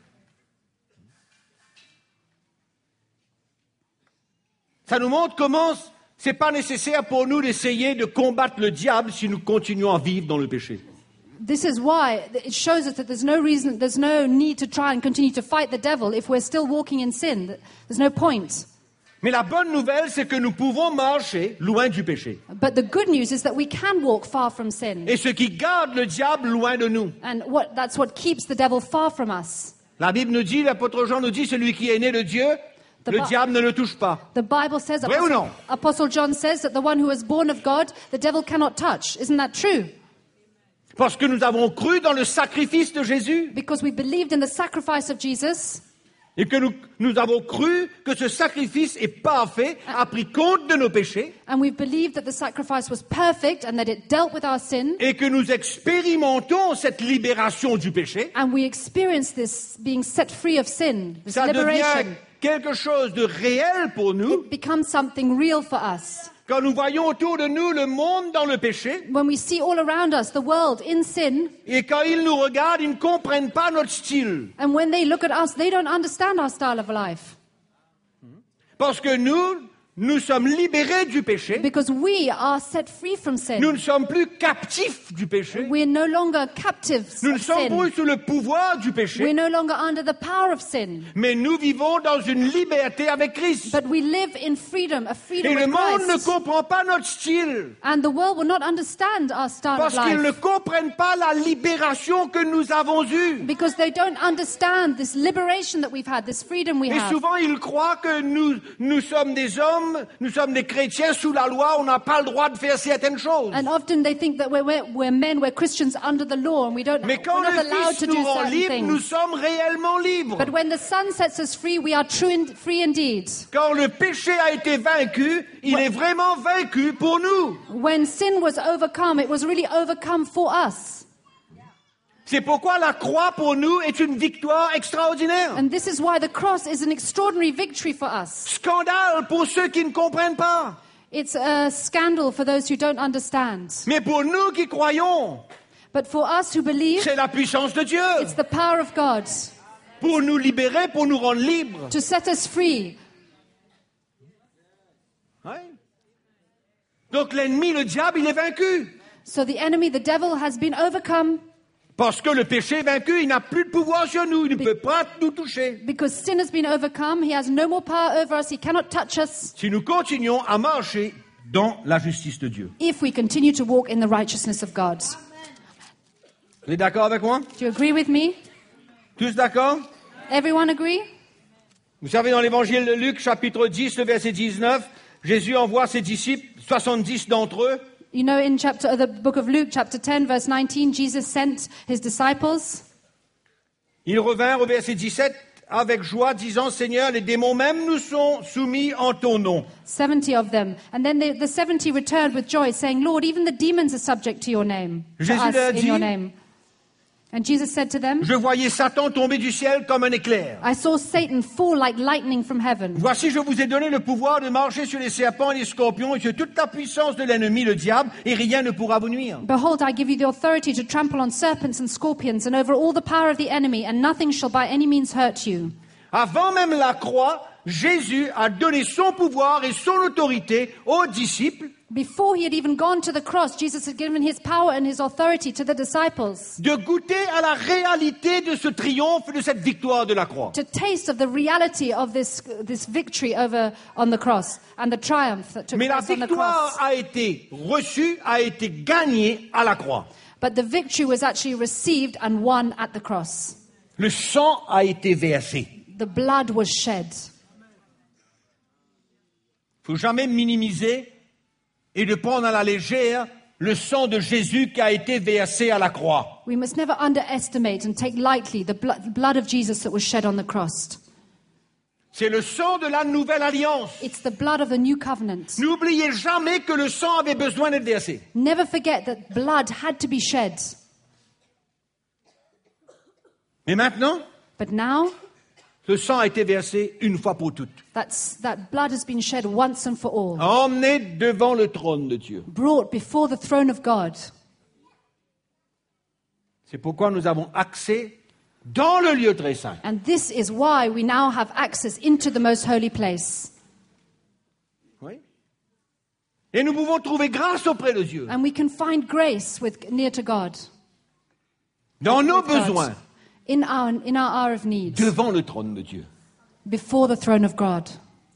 Ça nous montre comment c'est pas nécessaire pour nous d'essayer de combattre le diable si nous continuons à vivre dans le péché. This is why it shows us that there's no reason, there's no need to try and continue to fight the devil if we're still walking in sin. There's no point. Mais la bonne nouvelle, c'est que nous pouvons marcher loin du péché. But the good news is that we can walk far from sin. Et ce qui garde le diable loin de nous. And what, that's what keeps the devil far from us. La Bible nous dit, l'apôtre Jean nous dit, celui qui est né de Dieu, The le Bi- diable ne le touche pas. The Bible says, Vrai ou non? Apostle John says that the one who is born of God, the devil cannot touch. Isn't that true? Parce que nous avons cru dans le sacrifice de Jésus Because we believed in the sacrifice of Jesus, et que nous, nous avons cru que ce sacrifice est parfait, a pris compte de nos péchés and we've believed that the sacrifice was perfect and that it dealt with our sin, et que nous expérimentons cette libération du péché. and we experienced this being set free of sin, this Ça devient liberation. quelque chose de réel pour nous It becomes something real for us. quand nous voyons autour de nous le monde dans le péché When we see all around us the world in sin, et quand ils nous regardent, ils ne comprennent pas notre style. and when they look at us, they don't understand our style of life. Parce que nous, nous sommes libérés du péché. Because we are set free from sin. Nous ne sommes plus captifs du péché. We're no longer captives Nous ne of sommes sin. plus sous le pouvoir du We're péché. no longer under the power of sin. Mais nous vivons dans une liberté avec Christ. But we live in freedom, a Et freedom le with monde ne Christ. comprend pas notre style. And the world will not understand our style of Parce qu'ils ne life. comprennent pas la libération que nous avons eue. Because they don't understand this liberation that we've had, this freedom we Et have. souvent, ils croient que nous, nous sommes des hommes comme nous sommes des chrétiens sous la loi, on n'a pas le droit de faire certaines choses. And often they think that we're, we're, we're men, we're Christians under the law, and we don't, Mais we're quand not le allowed Fils to nous do rend certain libres, nous things. sommes réellement libres. But when the Son sets us free, we are true in, free indeed. Quand le péché a été vaincu, il est vraiment vaincu pour nous. When sin was overcome, it was really overcome for us. C'est pourquoi la croix pour nous est une victoire extraordinaire. And this is why the cross is an extraordinary victory for us. Scandale pour ceux qui ne comprennent pas. It's a scandal for those who don't understand. Mais pour nous qui croyons, But for us who believe, c'est la puissance de Dieu. it's the power of God Pour nous libérer, pour nous rendre libres. to set us free. Ouais. Donc l'ennemi, le diable, il est vaincu. So the enemy, the devil, has been overcome Parce que le péché est vaincu, il n'a plus de pouvoir sur nous. Il ne peut pas nous toucher. because sin has been overcome. He has no more power over us. He cannot touch us Si nous continuons à marcher dans la justice de Dieu. if we continue to walk in the righteousness of God. Vous êtes d'accord avec moi? Do you agree with me? Tous d'accord? Everyone agree? Vous savez, dans l'évangile de Luc, chapitre dix, le verset dix-neuf, Jésus envoie ses disciples, soixante-dix d'entre eux, You know, in chapter the book of Luke, chapter ten, verse nineteen, Jesus sent his disciples. ils revinrent au verset dix-sept avec joie, disant, Seigneur, les démons même nous sont soumis en ton nom. seventy of them. And then the, the seventy returned with joy, saying, Lord, even the demons are subject to your name, to Jésus us leur in dit, your name. And Jesus said to them, Je voyais Satan tomber du ciel comme un éclair. I saw Satan fall like lightning from heaven. Voici, je vous ai donné le pouvoir de marcher sur les serpents et les scorpions et sur toute la puissance de l'ennemi, le diable, et rien ne pourra vous nuire. Behold, I give you the authority to trample on serpents and scorpions and over all the power of the enemy, and nothing shall by any means hurt you. Avant même la croix, Jésus a donné son pouvoir et son autorité aux disciples Before he had even gone to the cross, Jesus had given his power and his authority to the disciples de goûter à la réalité de ce triomphe, de cette victoire de la croix. to taste of the reality of this, this victory over on the cross and the triumph that took Mais la place on the victoire cross. a été reçue, a été gagnée à la croix. But the victory was actually received and won at the cross. Le sang a été versé. The blood was shed. Il ne faut jamais minimiser et de prendre à la légère le sang de Jésus qui a été versé à la croix. We must never underestimate and take lightly the blo- blood of Jesus that was shed on the cross. C'est le sang de la nouvelle alliance. It's the blood of the new covenant. N'oubliez jamais que le sang avait besoin d'être versé. Never forget that blood had to be shed. Mais maintenant, But now, ce sang a été versé une fois pour toutes. that's, that blood has been shed once and for all. Emmené devant le trône de Dieu. Brought before the throne of God. C'est pourquoi nous avons accès dans le lieu très saint. And this is why we now have access into the most holy place. Oui. Et nous pouvons trouver grâce auprès de Dieu. And we can find grace with, near to God. Dans nos with God. besoins. In our, in our hour of need. Devant le trône de Dieu. Before the throne of God.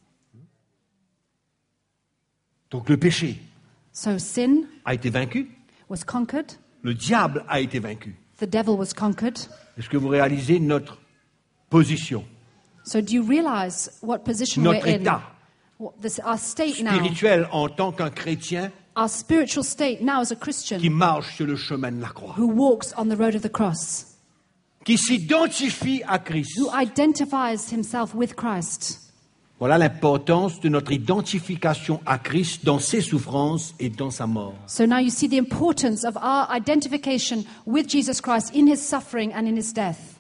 Donc le péché So sin a été vaincu. was conquered. Le diable a été vaincu. The devil was conquered. Est-ce que vous réalisez notre position, So do you realize what position notre we're in? état What, this, our state now. spirituel en tant qu'un chrétien Our spiritual state now as a qui Christian marche sur le chemin de la croix, who walks on the road of the cross. qui s'identifie à Christ? Who identifies himself with Christ. Voilà l'importance de notre identification à Christ dans ses souffrances et dans sa mort. So now you see the importance of our identification with Jesus Christ in his suffering and in his death.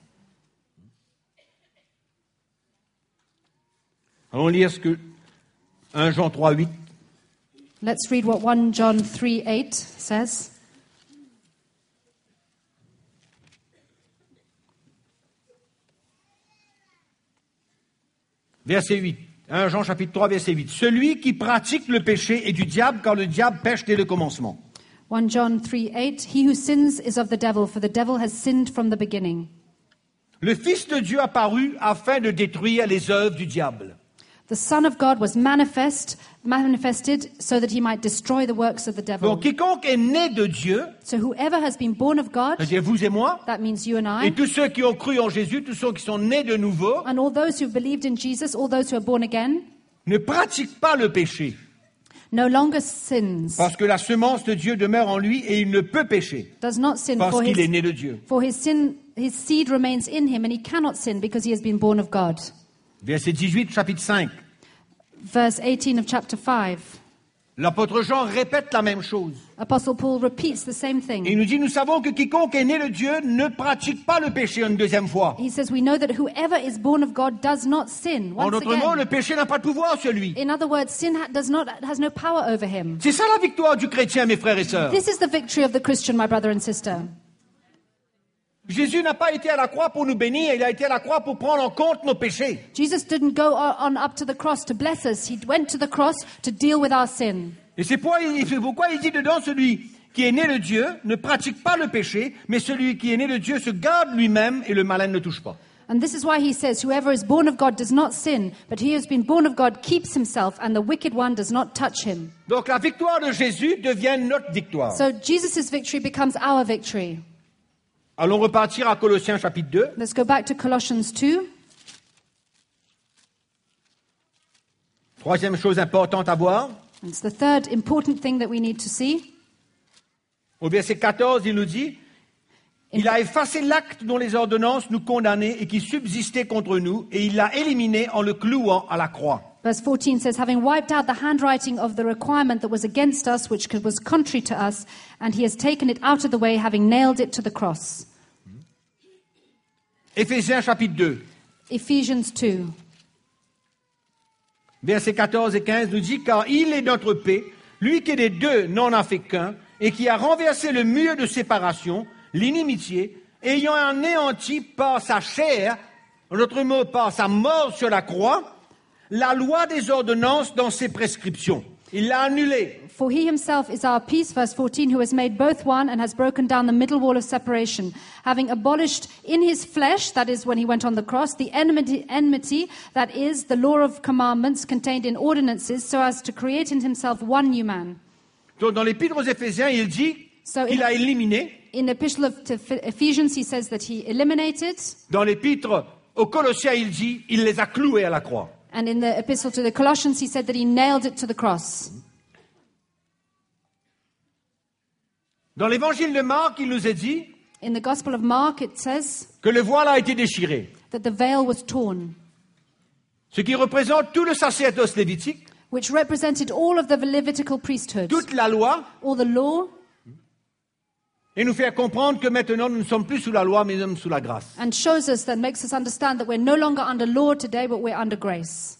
Allons lire ce que un Jean trois huit. Let's read what First John three eight says. Verset huit. un Jean chapitre trois, verset huit. Celui qui pratique le péché est du diable, car le diable pêche dès le commencement. First John three eight. He who sins is of the devil, for the devil has sinned from the beginning. Le Fils de Dieu apparut afin de détruire les œuvres du diable. The Son of God was manifest, manifested so that he might destroy the works of the devil. Donc quiconque est né de Dieu, So whoever has been born of God, c'est-à-dire vous et moi, that means you and et I, tous ceux qui ont cru en Jésus, tous ceux qui sont nés de nouveau, and all those who believed in Jesus, all those who are born again, ne pratique pas le péché, no longer sins, parce que la semence de Dieu demeure en lui et il ne peut pécher, does not sin parce for qu'il est his, né de Dieu. for his sin, his seed remains in him and he cannot sin because he has been born of God. Verset dix-huit, chapitre cinq. Verse eighteen of chapter five. L'apôtre Jean répète la même chose. Apostle Paul repeats the same Et thing. il nous dit, nous savons que quiconque est né de Dieu ne pratique pas le péché une deuxième fois. He says, we know that whoever is born of God does not sin. En Once d'autres mots, le again. péché n'a pas de pouvoir sur lui. In other words, sin ha- does not, has no power over him. C'est ça la victoire du chrétien, mes frères et sœurs. This is the victory of the Christian, my brother and sister. Jésus n'a pas été à la croix pour nous bénir, il a été à la croix pour prendre en compte nos péchés. Jesus didn't go o- on up to the cross to bless us. He went to the cross to deal with our sin. Et c'est pourquoi il, c'est pourquoi il dit dedans, celui qui est né de Dieu ne pratique pas le péché, mais celui qui est né de Dieu se garde lui-même et le malin ne le touche pas. And this is why he says, whoever is born of God does not sin, but he who has been born of God keeps himself, and the wicked one does not touch him. Donc la victoire de Jésus devient notre victoire. So Jesus' victory becomes our victory. Allons repartir à Colossiens chapitre deux. Let's go back to Colossians two. Troisième chose importante à voir. It's the third important thing that we need to see. Au verset quatorze, il nous dit, il a effacé l'acte dont les ordonnances nous condamnaient et qui subsistait contre nous, et il l'a éliminé en le clouant à la croix. Verse fourteen says, having wiped out the handwriting of the requirement that was against us, which was contrary to us, and he has taken it out of the way, having nailed it to the cross. Éphésiens chapitre deux, Ephesians two. versets quatorze et quinze nous dit, car il est notre paix, lui qui des deux n'en a fait qu'un, et qui a renversé le mur de séparation, l'inimitié, ayant anéanti par sa chair, en d'autres mots, par sa mort sur la croix, la loi des ordonnances dans ses prescriptions. Il l'a annulée. For he himself is our peace, verse fourteen, who has made both one and has broken down the middle wall of separation, having abolished in his flesh, that is when he went on the cross, the enmity, enmity, that is the law of commandments contained in ordinances, so as to create in himself one new man. Donc, dans l'épître aux Éphésiens, il dit So qu'il in- a éliminé. In the epistle of to Ephesians, he says that he eliminated, Dans l'épître aux Colossiens, il dit il les a cloués à la croix. and in the epistle to the Colossians, he said that he nailed it to the cross. Dans l'évangile de Marc, il nous est dit In the Gospel of Mark, it says que le voile a été déchiré, that the veil was torn, ce qui représente tout le sacerdoce lévitique, which represented all of the Levitical priesthood, toute la loi, all the law, et nous faire comprendre que maintenant nous ne sommes plus sous la loi, mais nous sommes sous la grâce. and shows us that makes us understand that we're no longer under law today, but we're under grace.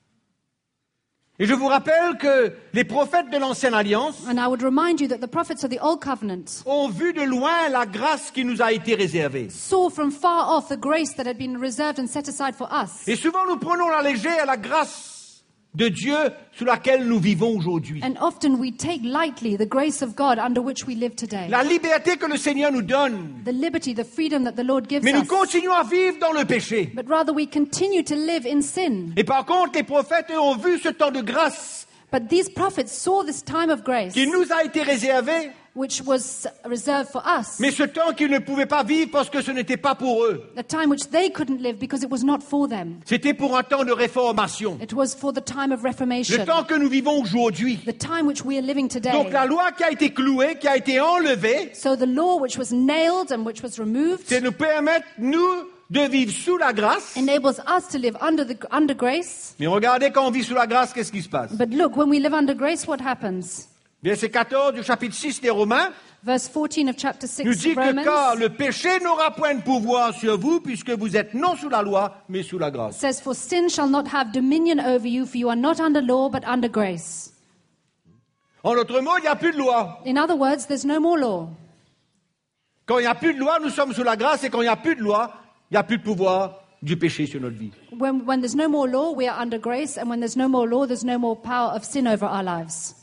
Et je vous rappelle que les prophètes de l'Ancienne Alliance And I would remind you that the prophets of the Old Covenant ont vu de loin la grâce qui nous a été réservée. saw from far off the grace that had been reserved and set aside for us. Et souvent nous prenons la légère la grâce de Dieu sous laquelle nous vivons aujourd'hui. And often we take lightly the grace of God under which we live today. La liberté que le Seigneur nous donne. The liberty, the freedom that the Lord gives Mais nous us. continuons à vivre dans le péché. But rather we continue to live in sin. Et par contre, les prophètes eux, ont vu ce temps de grâce But these prophets saw this time of grace, qui nous a été réservé, which was reserved for us, mais ce temps qu'ils ne pouvaient pas vivre parce que ce n'était pas pour eux. a time which they couldn't live because it was not for them. C'était pour un temps de réformation. It was for the time of Le reformation, temps que nous vivons aujourd'hui. the time which we are living today. Donc la loi qui a été clouée, qui a été enlevée, So the law which was nailed and which was removed c'est nous permettre, nous, de vivre sous la grâce. enables us to live under the under grace. Mais regardez, quand on vit sous la grâce, qu'est-ce qui se passe? But look, when we live under grace, what happens? Verset quatorze du chapitre six des Romains Verse fourteen of chapter nous six dit of que Romans car le péché n'aura point de pouvoir sur vous, puisque vous êtes non sous la loi, mais sous la grâce. says, "For sin shall not have dominion over you, for you are not under law, but under grace." En d'autres mots, il n'y a plus de loi. In other words, there's no more law. Quand il n'y a plus de loi, nous sommes sous la grâce, et quand il n'y a plus de loi, il n'y a plus de pouvoir du péché sur notre vie. When, when there's no more law, we are under grace, and when there's no more law, there's no more power of sin over our lives.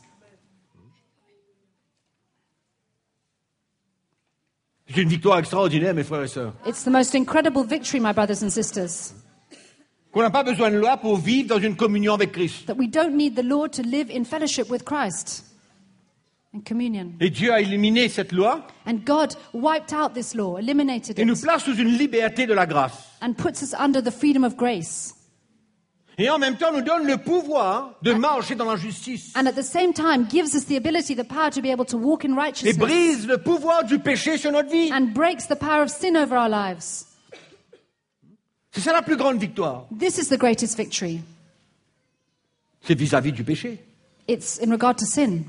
C'est une victoire extraordinaire, mes frères et sœurs. It's the most incredible victory, my brothers and sisters, Qu'on n'a pas besoin de loi pour vivre dans une communion avec Christ. that we don't need the law to live in fellowship with Christ and communion. Et Dieu a éliminé cette loi And God wiped out this law, eliminated et nous it, place sous une liberté de la grâce. and puts us under the freedom of grace. Et en même temps nous donne le pouvoir de marcher dans la justice. And at the same time gives us the ability, the power to be able to walk in Et righteousness. brise le pouvoir du péché sur notre vie. And breaks the power of sin over our lives. C'est ça la plus grande victoire. This is the greatest victory. C'est vis-à-vis du péché. It's in regard to sin.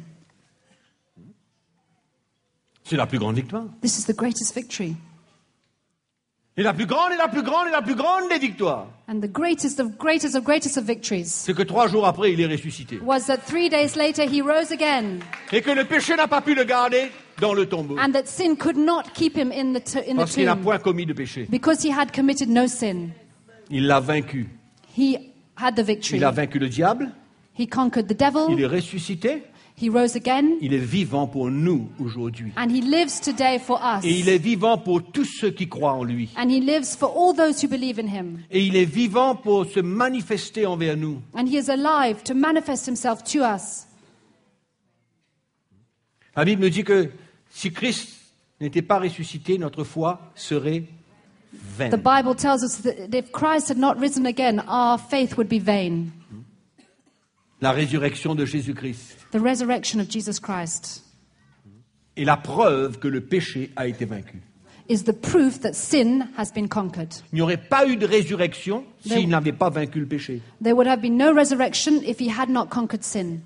C'est la plus grande victoire. This is the greatest victory. Et la plus grande et la plus grande et la plus grande des victoires, And the greatest of greatest of greatest of victories c'est que trois jours après, il est ressuscité. was that three days later he rose again, Et que le péché n'a pas pu le garder dans le tombeau. and that sin could not keep him in the, t- in the Parce qu'il n'a tomb point commis de péché. because he had committed no sin. Il l'a vaincu. He had the victory. Il a vaincu le diable. He conquered the devil. Il est ressuscité. He rose again, Il est vivant pour nous aujourd'hui. and he lives today for us. Et il est vivant pour tous ceux qui croient en lui. And he lives for all those who believe in him. Et il est vivant pour se manifester envers nous. And he is alive to manifest himself to us. La Bible nous dit que si Christ n'était pas ressuscité, notre foi serait vaine. The Bible tells us that if Christ had not risen again, our faith would be vain. La résurrection de Jésus-Christ The resurrection of Jesus Christ est la preuve que le péché a été vaincu. is the proof that sin has been conquered. Il n'y aurait pas eu de résurrection Mais- s'il n'avait pas vaincu le péché. There would have been no resurrection if he had not conquered sin.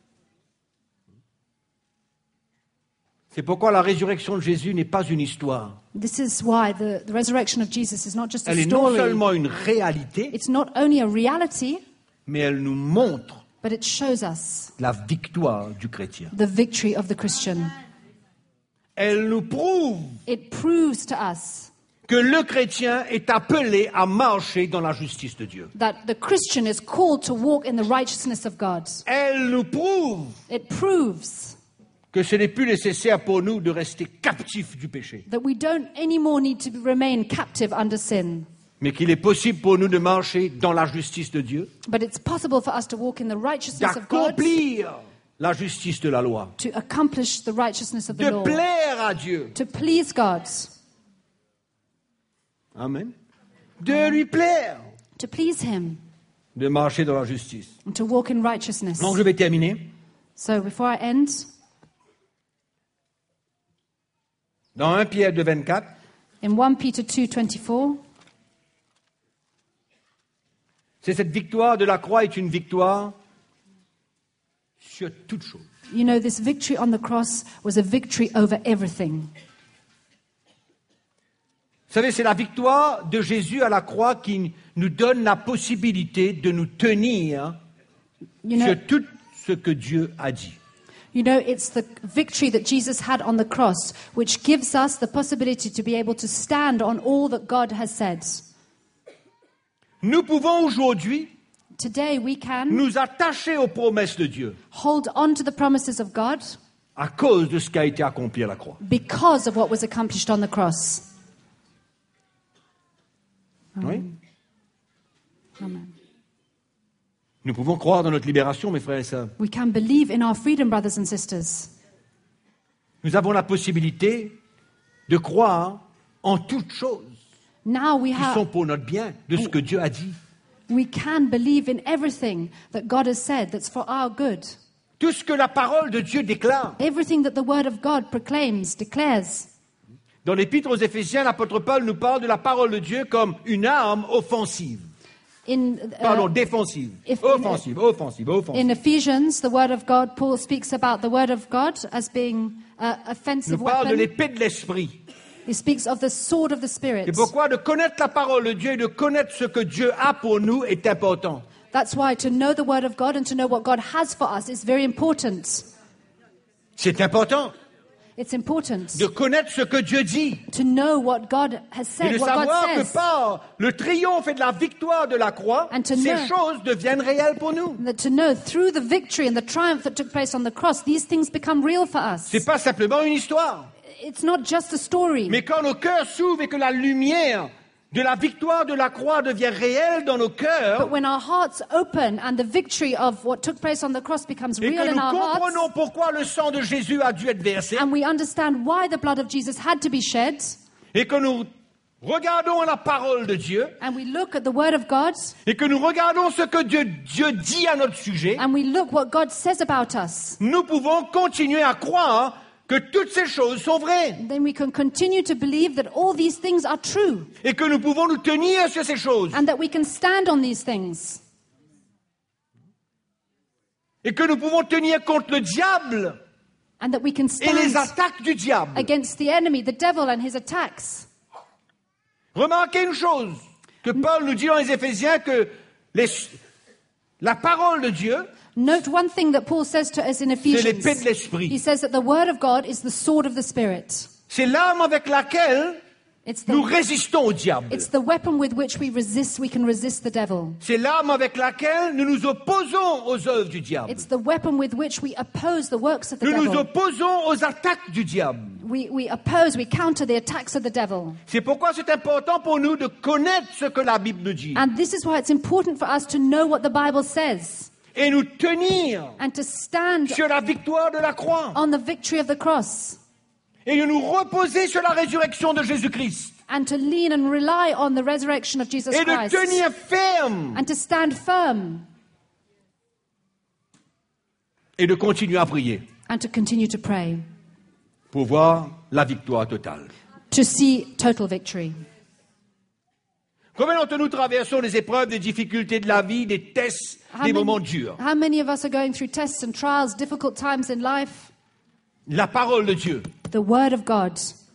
C'est pourquoi la résurrection de Jésus n'est pas une histoire. This is why the, the resurrection of Jesus is not just a Elle est non story. seulement une réalité, It's not only a reality, mais elle nous montre but it shows us la victoire du chrétien. the victory of the Christian. Elle nous prouve It proves to us que le chrétien est appelé à marcher dans la justice de Dieu. that the Christian is called to walk in the righteousness of God. Elle nous prouve It proves que ce n'est plus nécessaire pour nous de rester captifs du péché, that we don't anymore need to remain captive under sin, mais qu'il est possible pour nous de marcher dans la justice de Dieu, but it's possible for us to walk in the righteousness of God, d'accomplir la justice de la loi, to accomplish the righteousness of the de law, plaire à Dieu. to please God, Amen. De lui plaire, to please Him, de marcher dans la justice. and to walk in righteousness. Donc je vais terminer. So before I end, Dans un Pierre deux vingt-quatre, in First Peter two twenty-four, c'est cette victoire de la croix est une victoire sur toute chose. you know, this victory on the cross was a victory over everything. Vous savez, c'est la victoire de Jésus à la croix qui nous donne la possibilité de nous tenir You know, sur tout ce que Dieu a dit. you know, it's the victory that Jesus had on the cross which gives us the possibility to be able to stand on all that God has said. Nous pouvons aujourd'hui Today we can nous attacher aux promesses de Dieu hold on to the promises of God à cause de ce qui a été accompli à la croix. because of what was accomplished on the cross. Oui. Amen. Nous pouvons croire dans notre libération, mes frères et sœurs. We can believe in our freedom, brothers and sisters. Nous avons la possibilité de croire en toutes choses Now we qui sont have, pour notre bien, de ce que Dieu a dit. we can believe in everything that God has said that's for our good. Tout ce que la parole de Dieu déclare. Everything that the Word of God proclaims, declares. Dans l'Épître aux Éphésiens, l'apôtre Paul nous parle de la parole de Dieu comme une arme offensive. In, Pardon, uh, défensive. if- Offensive, offensive, offensive. in Ephesians, the Word of God, Paul speaks about the Word of God as being an Il offensive nous parle de weapon. l'épée de l'esprit. He speaks of the sword of the Spirit. C'est pourquoi de connaître la parole de Dieu et de connaître ce que Dieu a pour nous est important. That's why to know the Word of God and to know what God has for us is very important. C'est important It's important de connaître ce que Dieu dit to know what God has et de said, what God savoir que says. par le triomphe et de la victoire de la croix, And to ces know- choses deviennent réelles pour nous. That to know through the victory and the triumph that took place on the cross, these things become real for us. C'est pas simplement une histoire, It's not just a story. mais quand nos cœurs s'ouvrent et que la lumière de la victoire de la croix devient réelle dans nos cœurs, But when our hearts open and the victory of what took place on the cross becomes et real que in nous our hearts, comprenons pourquoi le sang de Jésus a dû être versé, and we understand why the blood of Jesus had to be shed, et que nous regardons la parole de Dieu and we look at the Word of God, et que nous regardons ce que Dieu, Dieu dit à notre sujet, and we look what God says about us, nous pouvons continuer à croire que toutes ces choses sont vraies then we can continue to believe that all these things are true et que nous pouvons nous tenir sur ces choses and that we can stand on these things et que nous pouvons tenir contre le diable and that we can et les stand attaques du diable. against the enemy, the devil and his attacks. Remarquez une chose que Paul nous dit dans les Éphésiens, que les, la parole de Dieu, Note one thing that Paul says to us in c'est l'épée de Ephesians. l'esprit. He says that the Word of God is the sword of the Spirit. C'est l'arme avec laquelle It's nous the, résistons au diable. it's the weapon with which we resist, we can resist the devil. C'est l'arme avec laquelle nous nous opposons aux œuvres du diable. It's the weapon with which we oppose the works of the Nous nous devil. opposons aux attaques du diable. We, we oppose, we counter the attacks of the devil. C'est pourquoi c'est important pour nous de connaître ce que la Bible nous dit And this is why it's important for us to know what the Bible says et nous tenir and to stand sur la victoire de la croix on the victory of the cross et de nous reposer sur la résurrection de Jésus-Christ and to lean and rely on the resurrection of Jesus et de Christ tenir ferme and to stand firm et de continuer à prier and to continue to pray pour voir la victoire totale. to see total victory. Combien d'entre nous traversons des épreuves, des difficultés de la vie, des tests, How des many, moments durs? how many of us are going through tests and trials, difficult times in life? La parole de Dieu, The Word of God,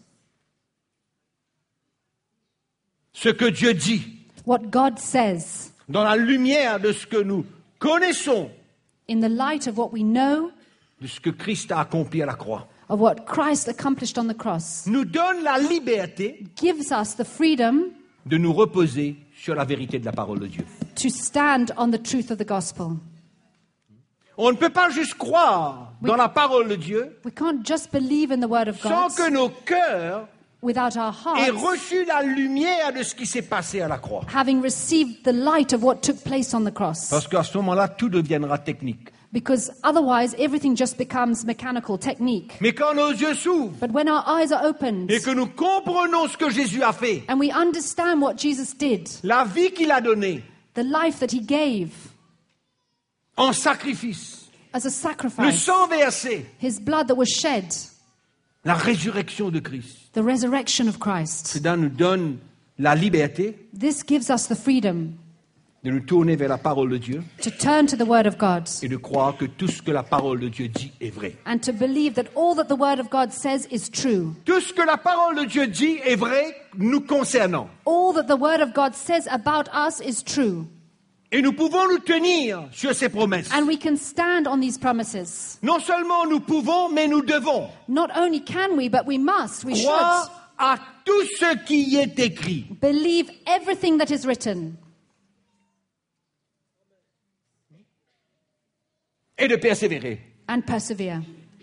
ce que Dieu dit, what God says, dans la lumière de ce que nous connaissons, in the light of what we know, de ce que Christ a accompli à la croix, of what Christ accomplished on the cross, nous donne la liberté gives us the freedom de nous reposer sur la vérité de la parole de Dieu. to stand on the truth of the gospel. On ne peut pas juste croire dans la parole de Dieu We can't just believe in the Word of sans God que nos cœurs without our aient hearts reçu la lumière de ce qui s'est passé à la croix. having received the light of what took place on the cross. Parce qu'à ce moment-là, tout deviendra technique. Because otherwise, everything just becomes mechanical technique. Mais quand nos yeux s'ouvrent But when our eyes are opened et que nous comprenons ce que Jésus a fait, and we understand what Jesus did, la vie qu'il a donnée the life that he gave en sacrifice, as a le sacrifice, sang versé, his blood that was shed, la résurrection de Christ, the resurrection of Christ, cela nous donne la liberté this gives us the freedom de nous tourner vers la parole de Dieu to turn to the Word of God et de croire que tout ce que la parole de Dieu dit est vrai. and to believe that all that the Word of God says is true. Tout ce que la parole de Dieu dit est vrai nous concernant. All that the Word of God says about us is true. Et nous pouvons nous tenir sur ces promesses. And we can stand on these promises. Non seulement nous pouvons, mais nous devons Not only can we, but we must, we should croire à tout ce qui y est écrit. believe everything that is written Et de persévérer and persevere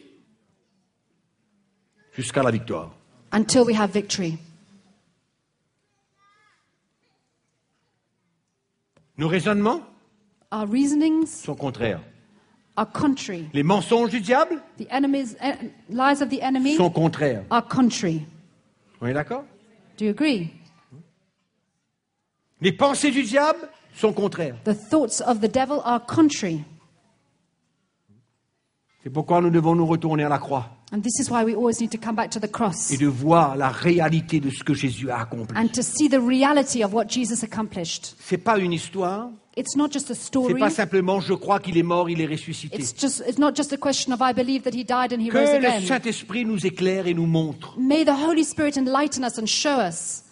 jusqu'à la victoire. until we have victory. Nos raisonnements Our reasonings sont contraires. are contrary. Les mensonges du diable The enemies, eh, lies of the enemy sont contraires. are contrary. On est d'accord? Do you agree? Les pensées du diable sont contraires. The thoughts of the devil are contrary. C'est pourquoi nous devons nous retourner à la croix And this is why we always need to come back to the cross et de voir la réalité de ce que Jésus a accompli. and to see the reality of what Jesus accomplished. C'est pas une histoire, It's not just a c'est story. pas simplement je crois qu'il est mort, il est ressuscité. It's just it's not just a question of I believe that he died and he rose Que le again. Saint-Esprit nous éclaire et nous montre May the Holy Spirit enlighten us and show us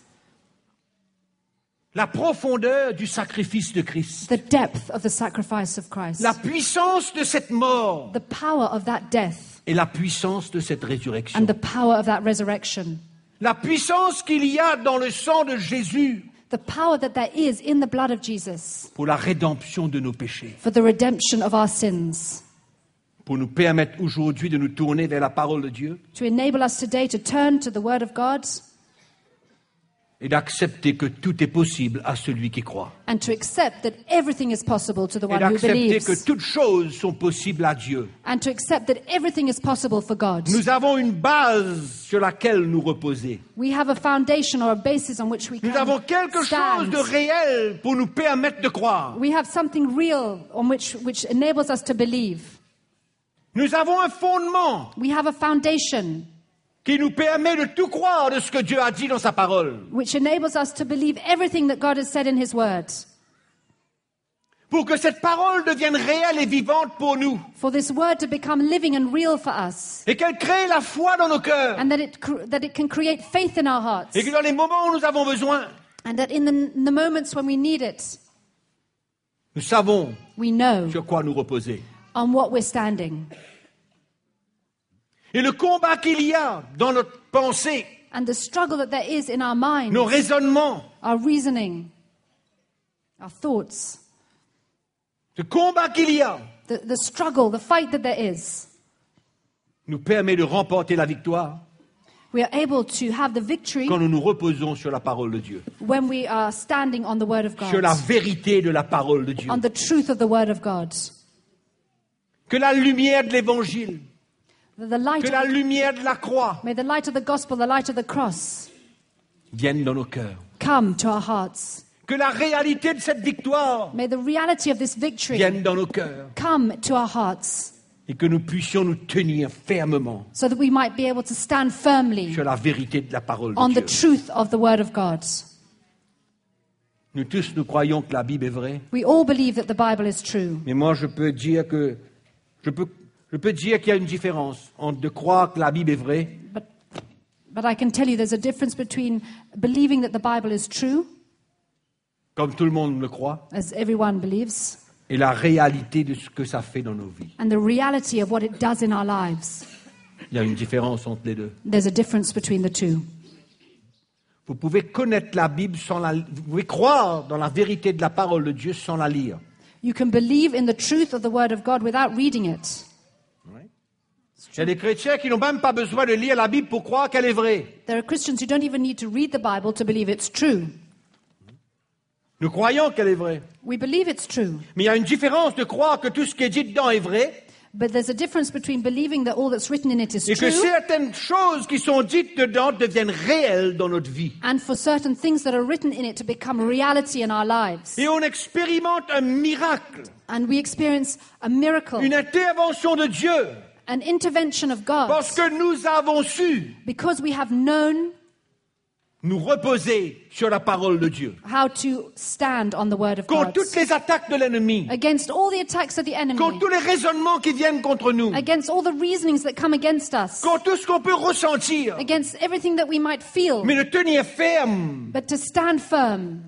la profondeur du sacrifice de Christ, the depth of the sacrifice of Christ, la puissance de cette mort the power of that death, et la puissance de cette résurrection. and the power of that resurrection, La puissance qu'il y a dans le sang de Jésus the power that there is in the blood of Jesus pour la rédemption de nos péchés, for the redemption of our sins, pour nous permettre aujourd'hui de nous tourner vers la parole de Dieu to enable us today to turn to the Word of God et d'accepter que tout est possible à celui qui croit. and to accept that everything is possible to the Et one who d'accepter believes, que toutes choses sont possibles à Dieu. and to accept that everything is possible for God. Nous avons une base sur laquelle nous reposer. We have a foundation or a basis on which we Nous can avons quelque chose stand. de réel pour nous permettre de croire. We have something real on which, which enables us to believe. Nous avons un fondement We have a foundation qui nous permet de tout croire de ce que Dieu a dit dans sa parole. which enables us to believe everything that God has said in His Word. Pour que cette parole devienne réelle et vivante pour nous. For this Word to become living and real for us. Et qu'elle crée la foi dans nos cœurs. And that it, cr- that it can create faith in our hearts. Et que dans les moments où nous avons besoin, And that in the, in the moments when we need it, nous savons we know sur quoi nous reposer. on what we're standing. Et le combat qu'il y a dans notre pensée, And the struggle that there is in our minds, nos raisonnements, our reasoning, our thoughts, ce combat qu'il y a, the, the struggle, the fight that there is, nous permet de remporter la victoire we are able to have the victory quand nous nous reposons sur la parole de Dieu, when we are standing on the Word of sur la God, vérité de la parole de Dieu. on the truth of the Word of God. Que la lumière de l'Évangile, The light que of la the, lumière de la croix may the light of the gospel, the light of the cross, vienne dans nos cœurs. come to our hearts. Que la réalité de cette victoire May the reality of this victory vienne dans nos cœurs. come to our hearts, Et que nous puissions nous tenir fermement so that we might be able to stand firmly sur la vérité de la parole on de the Dieu. truth of the Word of God. Nous tous, nous croyons que la Bible est vraie. We all believe that the Bible is true. Mais moi, je peux dire que je peux, je peux dire qu'il y a une différence entre de croire que la Bible est vraie But, but I can tell you there's a difference between believing that the Bible is true, comme tout le monde le croit, as everyone believes, et la réalité de ce que ça fait dans nos vies. and the reality of what it does in our lives. Il y a une différence entre les deux. There's a difference between the two. Vous pouvez connaître la Bible sans la, vous pouvez croire dans la vérité de la parole de Dieu sans la lire. You can believe in the truth of the Word of God without reading it. Il y a des chrétiens qui n'ont même pas besoin de lire la Bible pour croire qu'elle est vraie. There are Christians who don't even need to read the Bible to believe it's true. Nous croyons qu'elle est vraie. We believe it's true. Mais il y a une différence de croire que tout ce qui est dit dedans est vrai But there's a difference between believing that all that's written in it is et que true certaines choses qui sont dites dedans deviennent réelles dans notre vie. and for certain things that are written in it to become reality in our lives. Et on expérimente un miracle, And we experience a miracle, une intervention de Dieu, an intervention of God, parce que nous avons su because we have known nous reposer sur la parole de Dieu. how to stand on the Word of Contre God toutes les attaques de l'ennemi, against all the attacks of the enemy, contre tous les raisonnements qui viennent contre nous, against all the reasonings that come against us, contre tout ce qu'on peut ressentir, against everything that we might feel, mais de tenir ferme. but to stand firm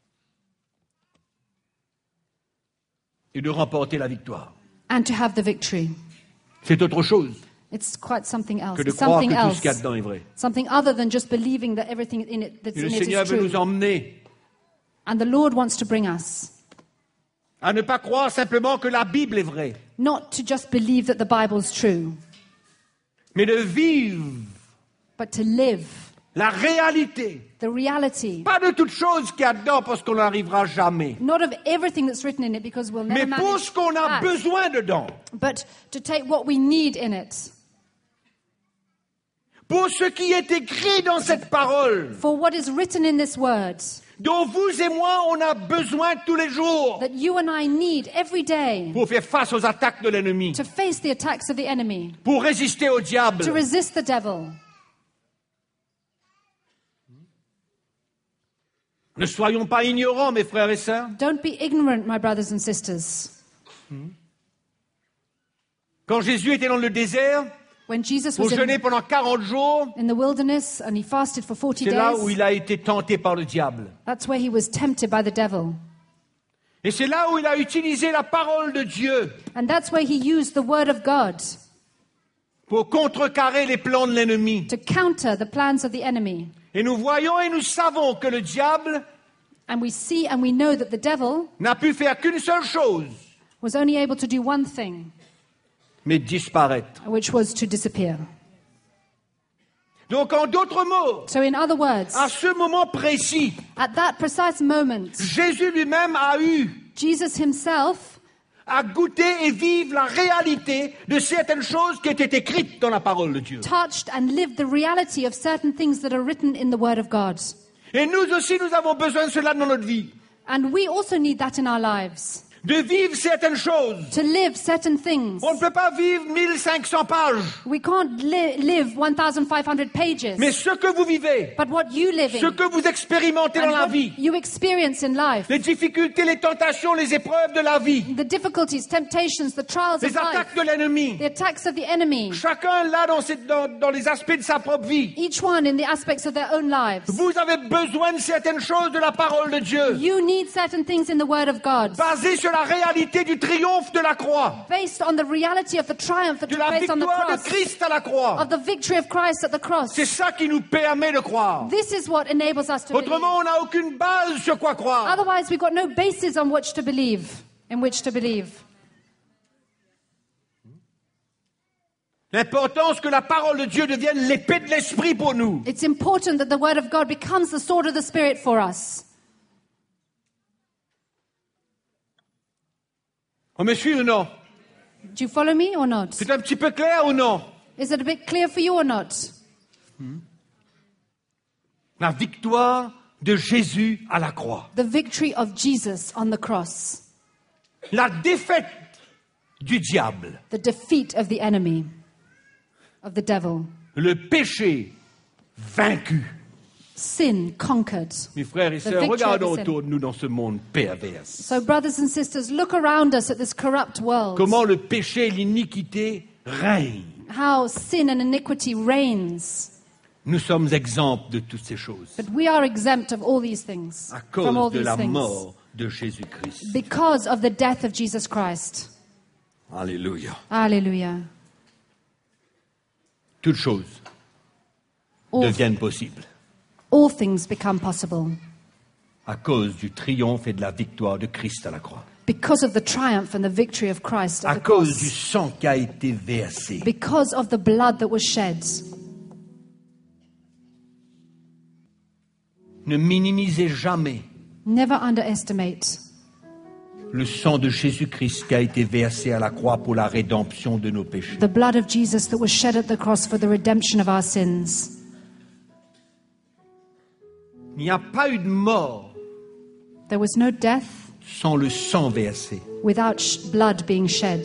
Et de remporter la victoire. and to have the victory. C'est autre chose It's quite something else. que de It's croire something que tout else. ce qu'il y a dedans est vrai. Something other than just believing that everything in it that's Et le in it Seigneur is veut true. nous emmener And the Lord wants to bring us à ne pas croire simplement que la Bible est vraie, not to just believe that the Bible's true, mais de vivre but to live la réalité. the reality. Pas de toute chose qu'il y a dedans parce qu'on n'arrivera jamais. Not of everything that's written in it because we'll never Mais pour manage ce qu'on a that, besoin dedans. but to take what we need in it. Pour ce qui est écrit dans cette parole, For what is written in this word dont vous et moi, on a besoin tous les jours that you and I need every day pour faire face aux attaques de l'ennemi, to face the attacks of the enemy, pour résister au to diable. resist the devil. Ne soyons pas ignorants, mes frères et sœurs. Don't be ignorant, my brothers and sisters. Quand Jésus était dans le désert, When Jesus pour was jeûner in, pendant quarante jours, in the wilderness and he fasted for forty c'est là où days, il a été tenté par le diable. that's where he was tempted by the devil. Et c'est là où il a utilisé la parole de Dieu And that's where he used the word of God pour contrecarrer les plans de l'ennemi. to counter the plans of the enemy. Et nous voyons et nous savons que le diable And we see and we know that the devil n'a pu faire qu'une seule chose, was only able to do one thing, mais disparaître. which was to disappear. Donc, en d'autres mots, So in other words, à ce moment précis, at that precise moment, Jésus lui-même a eu Jesus himself à goûter et vivre la réalité de certaines choses qui étaient écrites dans la parole de Dieu. touched and lived the reality of certain things that are written in the Word of God. Et nous aussi, nous avons besoin de cela dans notre vie. And we also need that in our lives. De vivre certaines choses. To live certain things. On ne peut pas vivre mille cinq cents pages. We can't li- live fifteen hundred pages. Mais ce que vous vivez, But what you live in, ce que vous expérimentez dans and la what vie, you experience in life, les difficultés, les tentations, les épreuves de la vie, the difficulties, temptations, the trials of les attaques life, de l'ennemi, the attacks of the enemy, chacun là dans, ses- dans- dans les aspects de sa propre vie, each one in the aspects of their own lives. vous avez besoin de certaines choses de la parole de Dieu, You need certain things in the Word of God, basées sur la réalité du triomphe de la croix, based on the reality of the triumph that de took la place on the victoire de cross, Christ à la croix. of the victory of Christ at the cross. C'est ça qui nous permet de croire. This is what enables us to believe. Autrement, on n'a aucune base sur quoi croire. Otherwise, we've got no basis on which to believe, in which to believe. L'importance que la parole de Dieu devienne l'épée de l'esprit pour nous. It's important that the Word of God becomes the sword of the Spirit for us. On me suit ou non? Do you follow me or not? C'est un petit peu clair ou non? Is it a bit clear for you or not? La victoire de Jésus à la croix. The victory of Jesus on the cross. La défaite du diable. The defeat of the enemy, of the devil. Le péché vaincu. Sin conquered. Mes frères et The sœurs, victory regardons of sin. autour de nous dans ce monde pervers. So, brothers and sisters, look around us at this corrupt world. Comment le péché et l'iniquité règnent. How sin and iniquity reigns. Nous sommes exempts de toutes ces choses But we are exempt of all these things. à From all cause de these la things. mort de Jésus-Christ. Because of the death of Jesus Christ. Alléluia. Hallelujah. Toutes choses All, deviennent possibles all things become possible à cause du triomphe et de la victoire de Christ à la croix. because of the triumph and the victory of Christ À at the cause du cross. sang qui a été versé. Because of the blood that was shed. Ne minimisez jamais Never underestimate le sang de Jésus-Christ qui a été versé à la croix pour la rédemption de nos péchés. the blood of Jesus that was shed at the cross for the redemption of our sins. Il n'y a pas eu de mort There was no death sans le sang versé. without sh- blood being shed.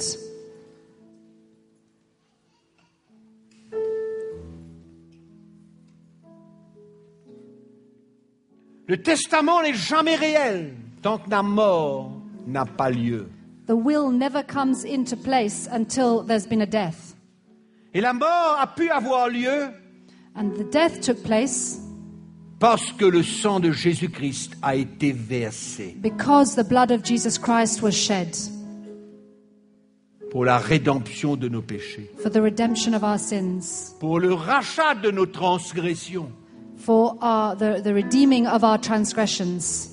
Le testament n'est jamais réel tant que la mort n'a pas lieu. The will never comes into place until there's been a death. Et la mort a pu avoir lieu And the death took place parce que le sang de Jésus-Christ a été versé because the blood of Jesus Christ was shed pour la rédemption de nos péchés, for the redemption of our sins, pour le rachat de nos transgressions. for our, the, the redeeming of our transgressions.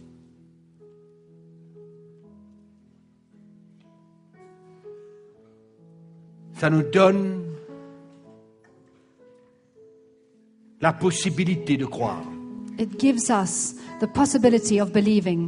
Ça nous donne la possibilité de croire It gives us the possibility of believing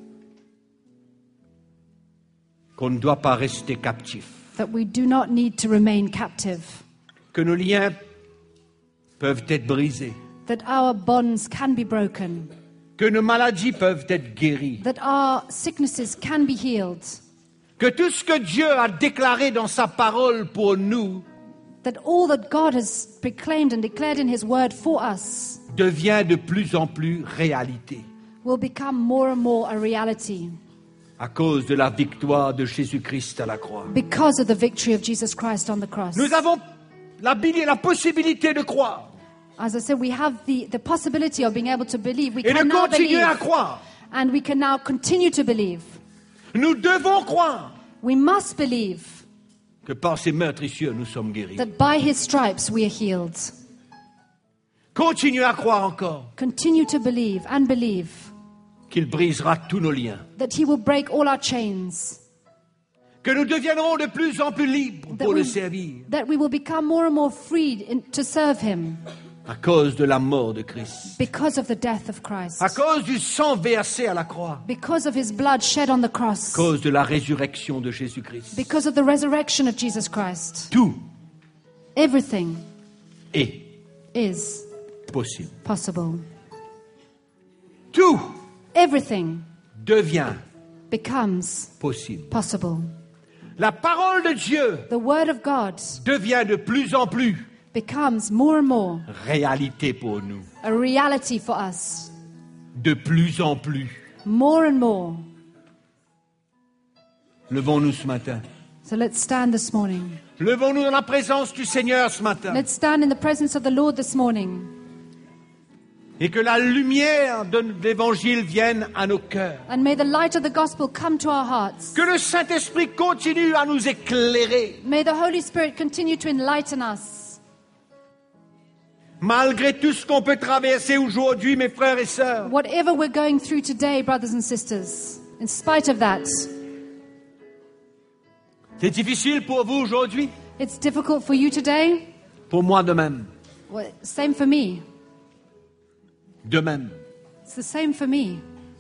qu'on ne doit pas rester captif, that we do not need to remain captive, que nos liens peuvent être brisés, that our bonds can be broken, que nos maladies peuvent être guéries, that our sicknesses can be healed, que tout ce que Dieu a déclaré dans sa parole pour nous that all that God has proclaimed and declared in His Word for us devient de plus en plus réalité will become more and more a reality à cause de la victoire de Jésus-Christ à la croix. because of the victory of Jesus Christ on the cross. Nous avons la, la possibilité de croire As I said, we have the, the possibility of being able to believe. We et can de now continuer believe, à croire. and we can now continue to believe. Nous devons croire We must believe que par ses meurtrissures nous sommes guéris. that by His stripes we are healed. Continuez à croire encore Continue to believe and believe qu'il brisera tous nos liens, that He will break all our chains, que nous deviendrons de plus en plus libres that pour we, le servir. that we will become more and more freed in, to serve Him. À cause de la mort de Christ. Because of the death of Christ. À cause du sang versé à la croix. Because of his blood shed on the cross. À cause de la résurrection de Jésus-Christ. Because of the resurrection of Jesus Christ. Tout Everything est is possible. possible. Tout Everything devient becomes possible. possible. La parole de Dieu The word of God devient de plus en plus becomes more and more réalité pour nous. a reality for us. De plus en plus. More and more. Levons-nous ce matin. So let's stand this morning. Levons-nous dans la présence du Seigneur ce matin. Let's stand in the presence of the Lord this morning. Et que la lumière de l'Évangile vienne à nos cœurs. And may the light of the gospel come to our hearts. Que le Saint-Esprit continue à nous éclairer. May the Holy Spirit continue to enlighten us. Malgré tout ce qu'on peut traverser aujourd'hui, mes frères et sœurs. Whatever we're going through today, brothers and sisters, in spite of that, C'est difficile pour vous aujourd'hui? it's difficult for you today. Pour moi de même. Well, same for me. De même. It's the same for me.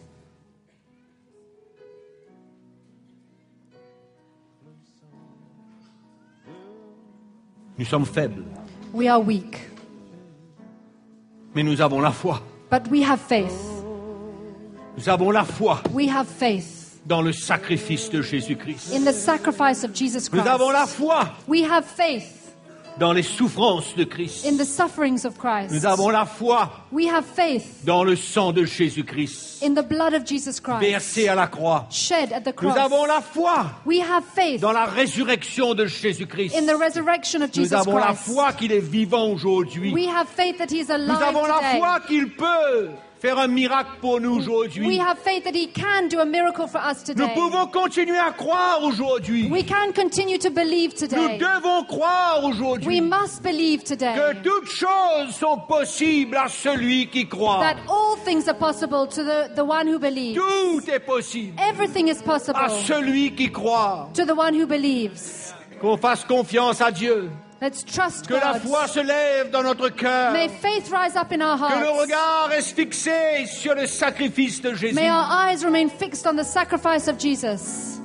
Nous sommes faibles, We are weak, mais nous avons la foi. but we have faith. Nous avons la foi We have faith dans le sacrifice de Jésus-Christ. in the sacrifice of Jesus Nous avons la Christ. foi We have faith dans les souffrances de Christ. in the sufferings of Christ. Nous avons la foi We have faith dans le sang de Jésus-Christ, in the blood of Jesus Christ, versé à la croix. shed at the Nous avons cross. la foi We have faith dans la résurrection de Jésus-Christ. in the resurrection of Nous Jesus avons la Christ. foi qu'il est vivant aujourd'hui. We have faith that He is Nous alive avons la today. foi qu'il peut faire un miracle pour nous We aujourd'hui. have faith that He can do a miracle for us Nous today. pouvons continuer à croire aujourd'hui. We can continue to believe Nous today. devons croire We aujourd'hui must believe today que toutes choses sont possibles à celui qui croit. that all things are possible to the, the one who believes. Tout est possible Everything is possible à celui qui croit. to the one who believes. Qu'on fasse confiance à Dieu. Let's trust Que la God. foi se lève dans notre cœur. May faith rise up in our Que le hearts. regard reste fixé sur le sacrifice de Jésus. May our eyes remain fixed on the sacrifice of Jesus.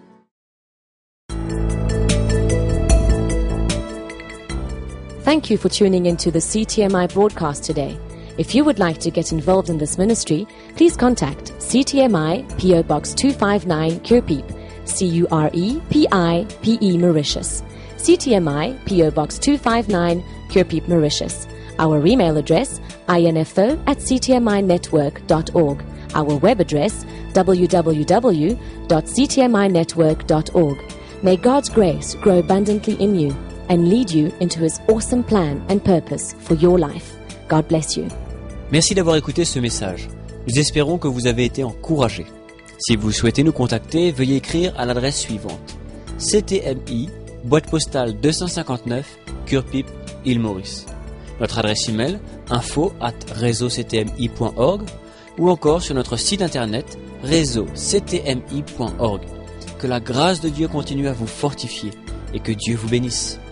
Thank you for tuning into the C T M I broadcast today. If you would like to get involved in this ministry, please contact C T M I P O Box two five nine Curepeep, C U R E P I P E Mauritius. C T M I P O Box two five nine Curepeep, Mauritius. Our email address info at c t m i network dot org. Our web address w w w dot c t m i network dot org. May God's grace grow abundantly in you and lead you into His awesome plan and purpose for your life. God bless you. Merci d'avoir écouté ce message. Nous espérons que vous avez été encouragés. Si vous souhaitez nous contacter, veuillez écrire à l'adresse suivante: C T M I, boîte postale deux cent cinquante-neuf, Curepeep, île Maurice. Notre adresse email info arobase réseau c t m i point org ou encore sur notre site internet réseau c t m i point org. Que la grâce de Dieu continue à vous fortifier et que Dieu vous bénisse.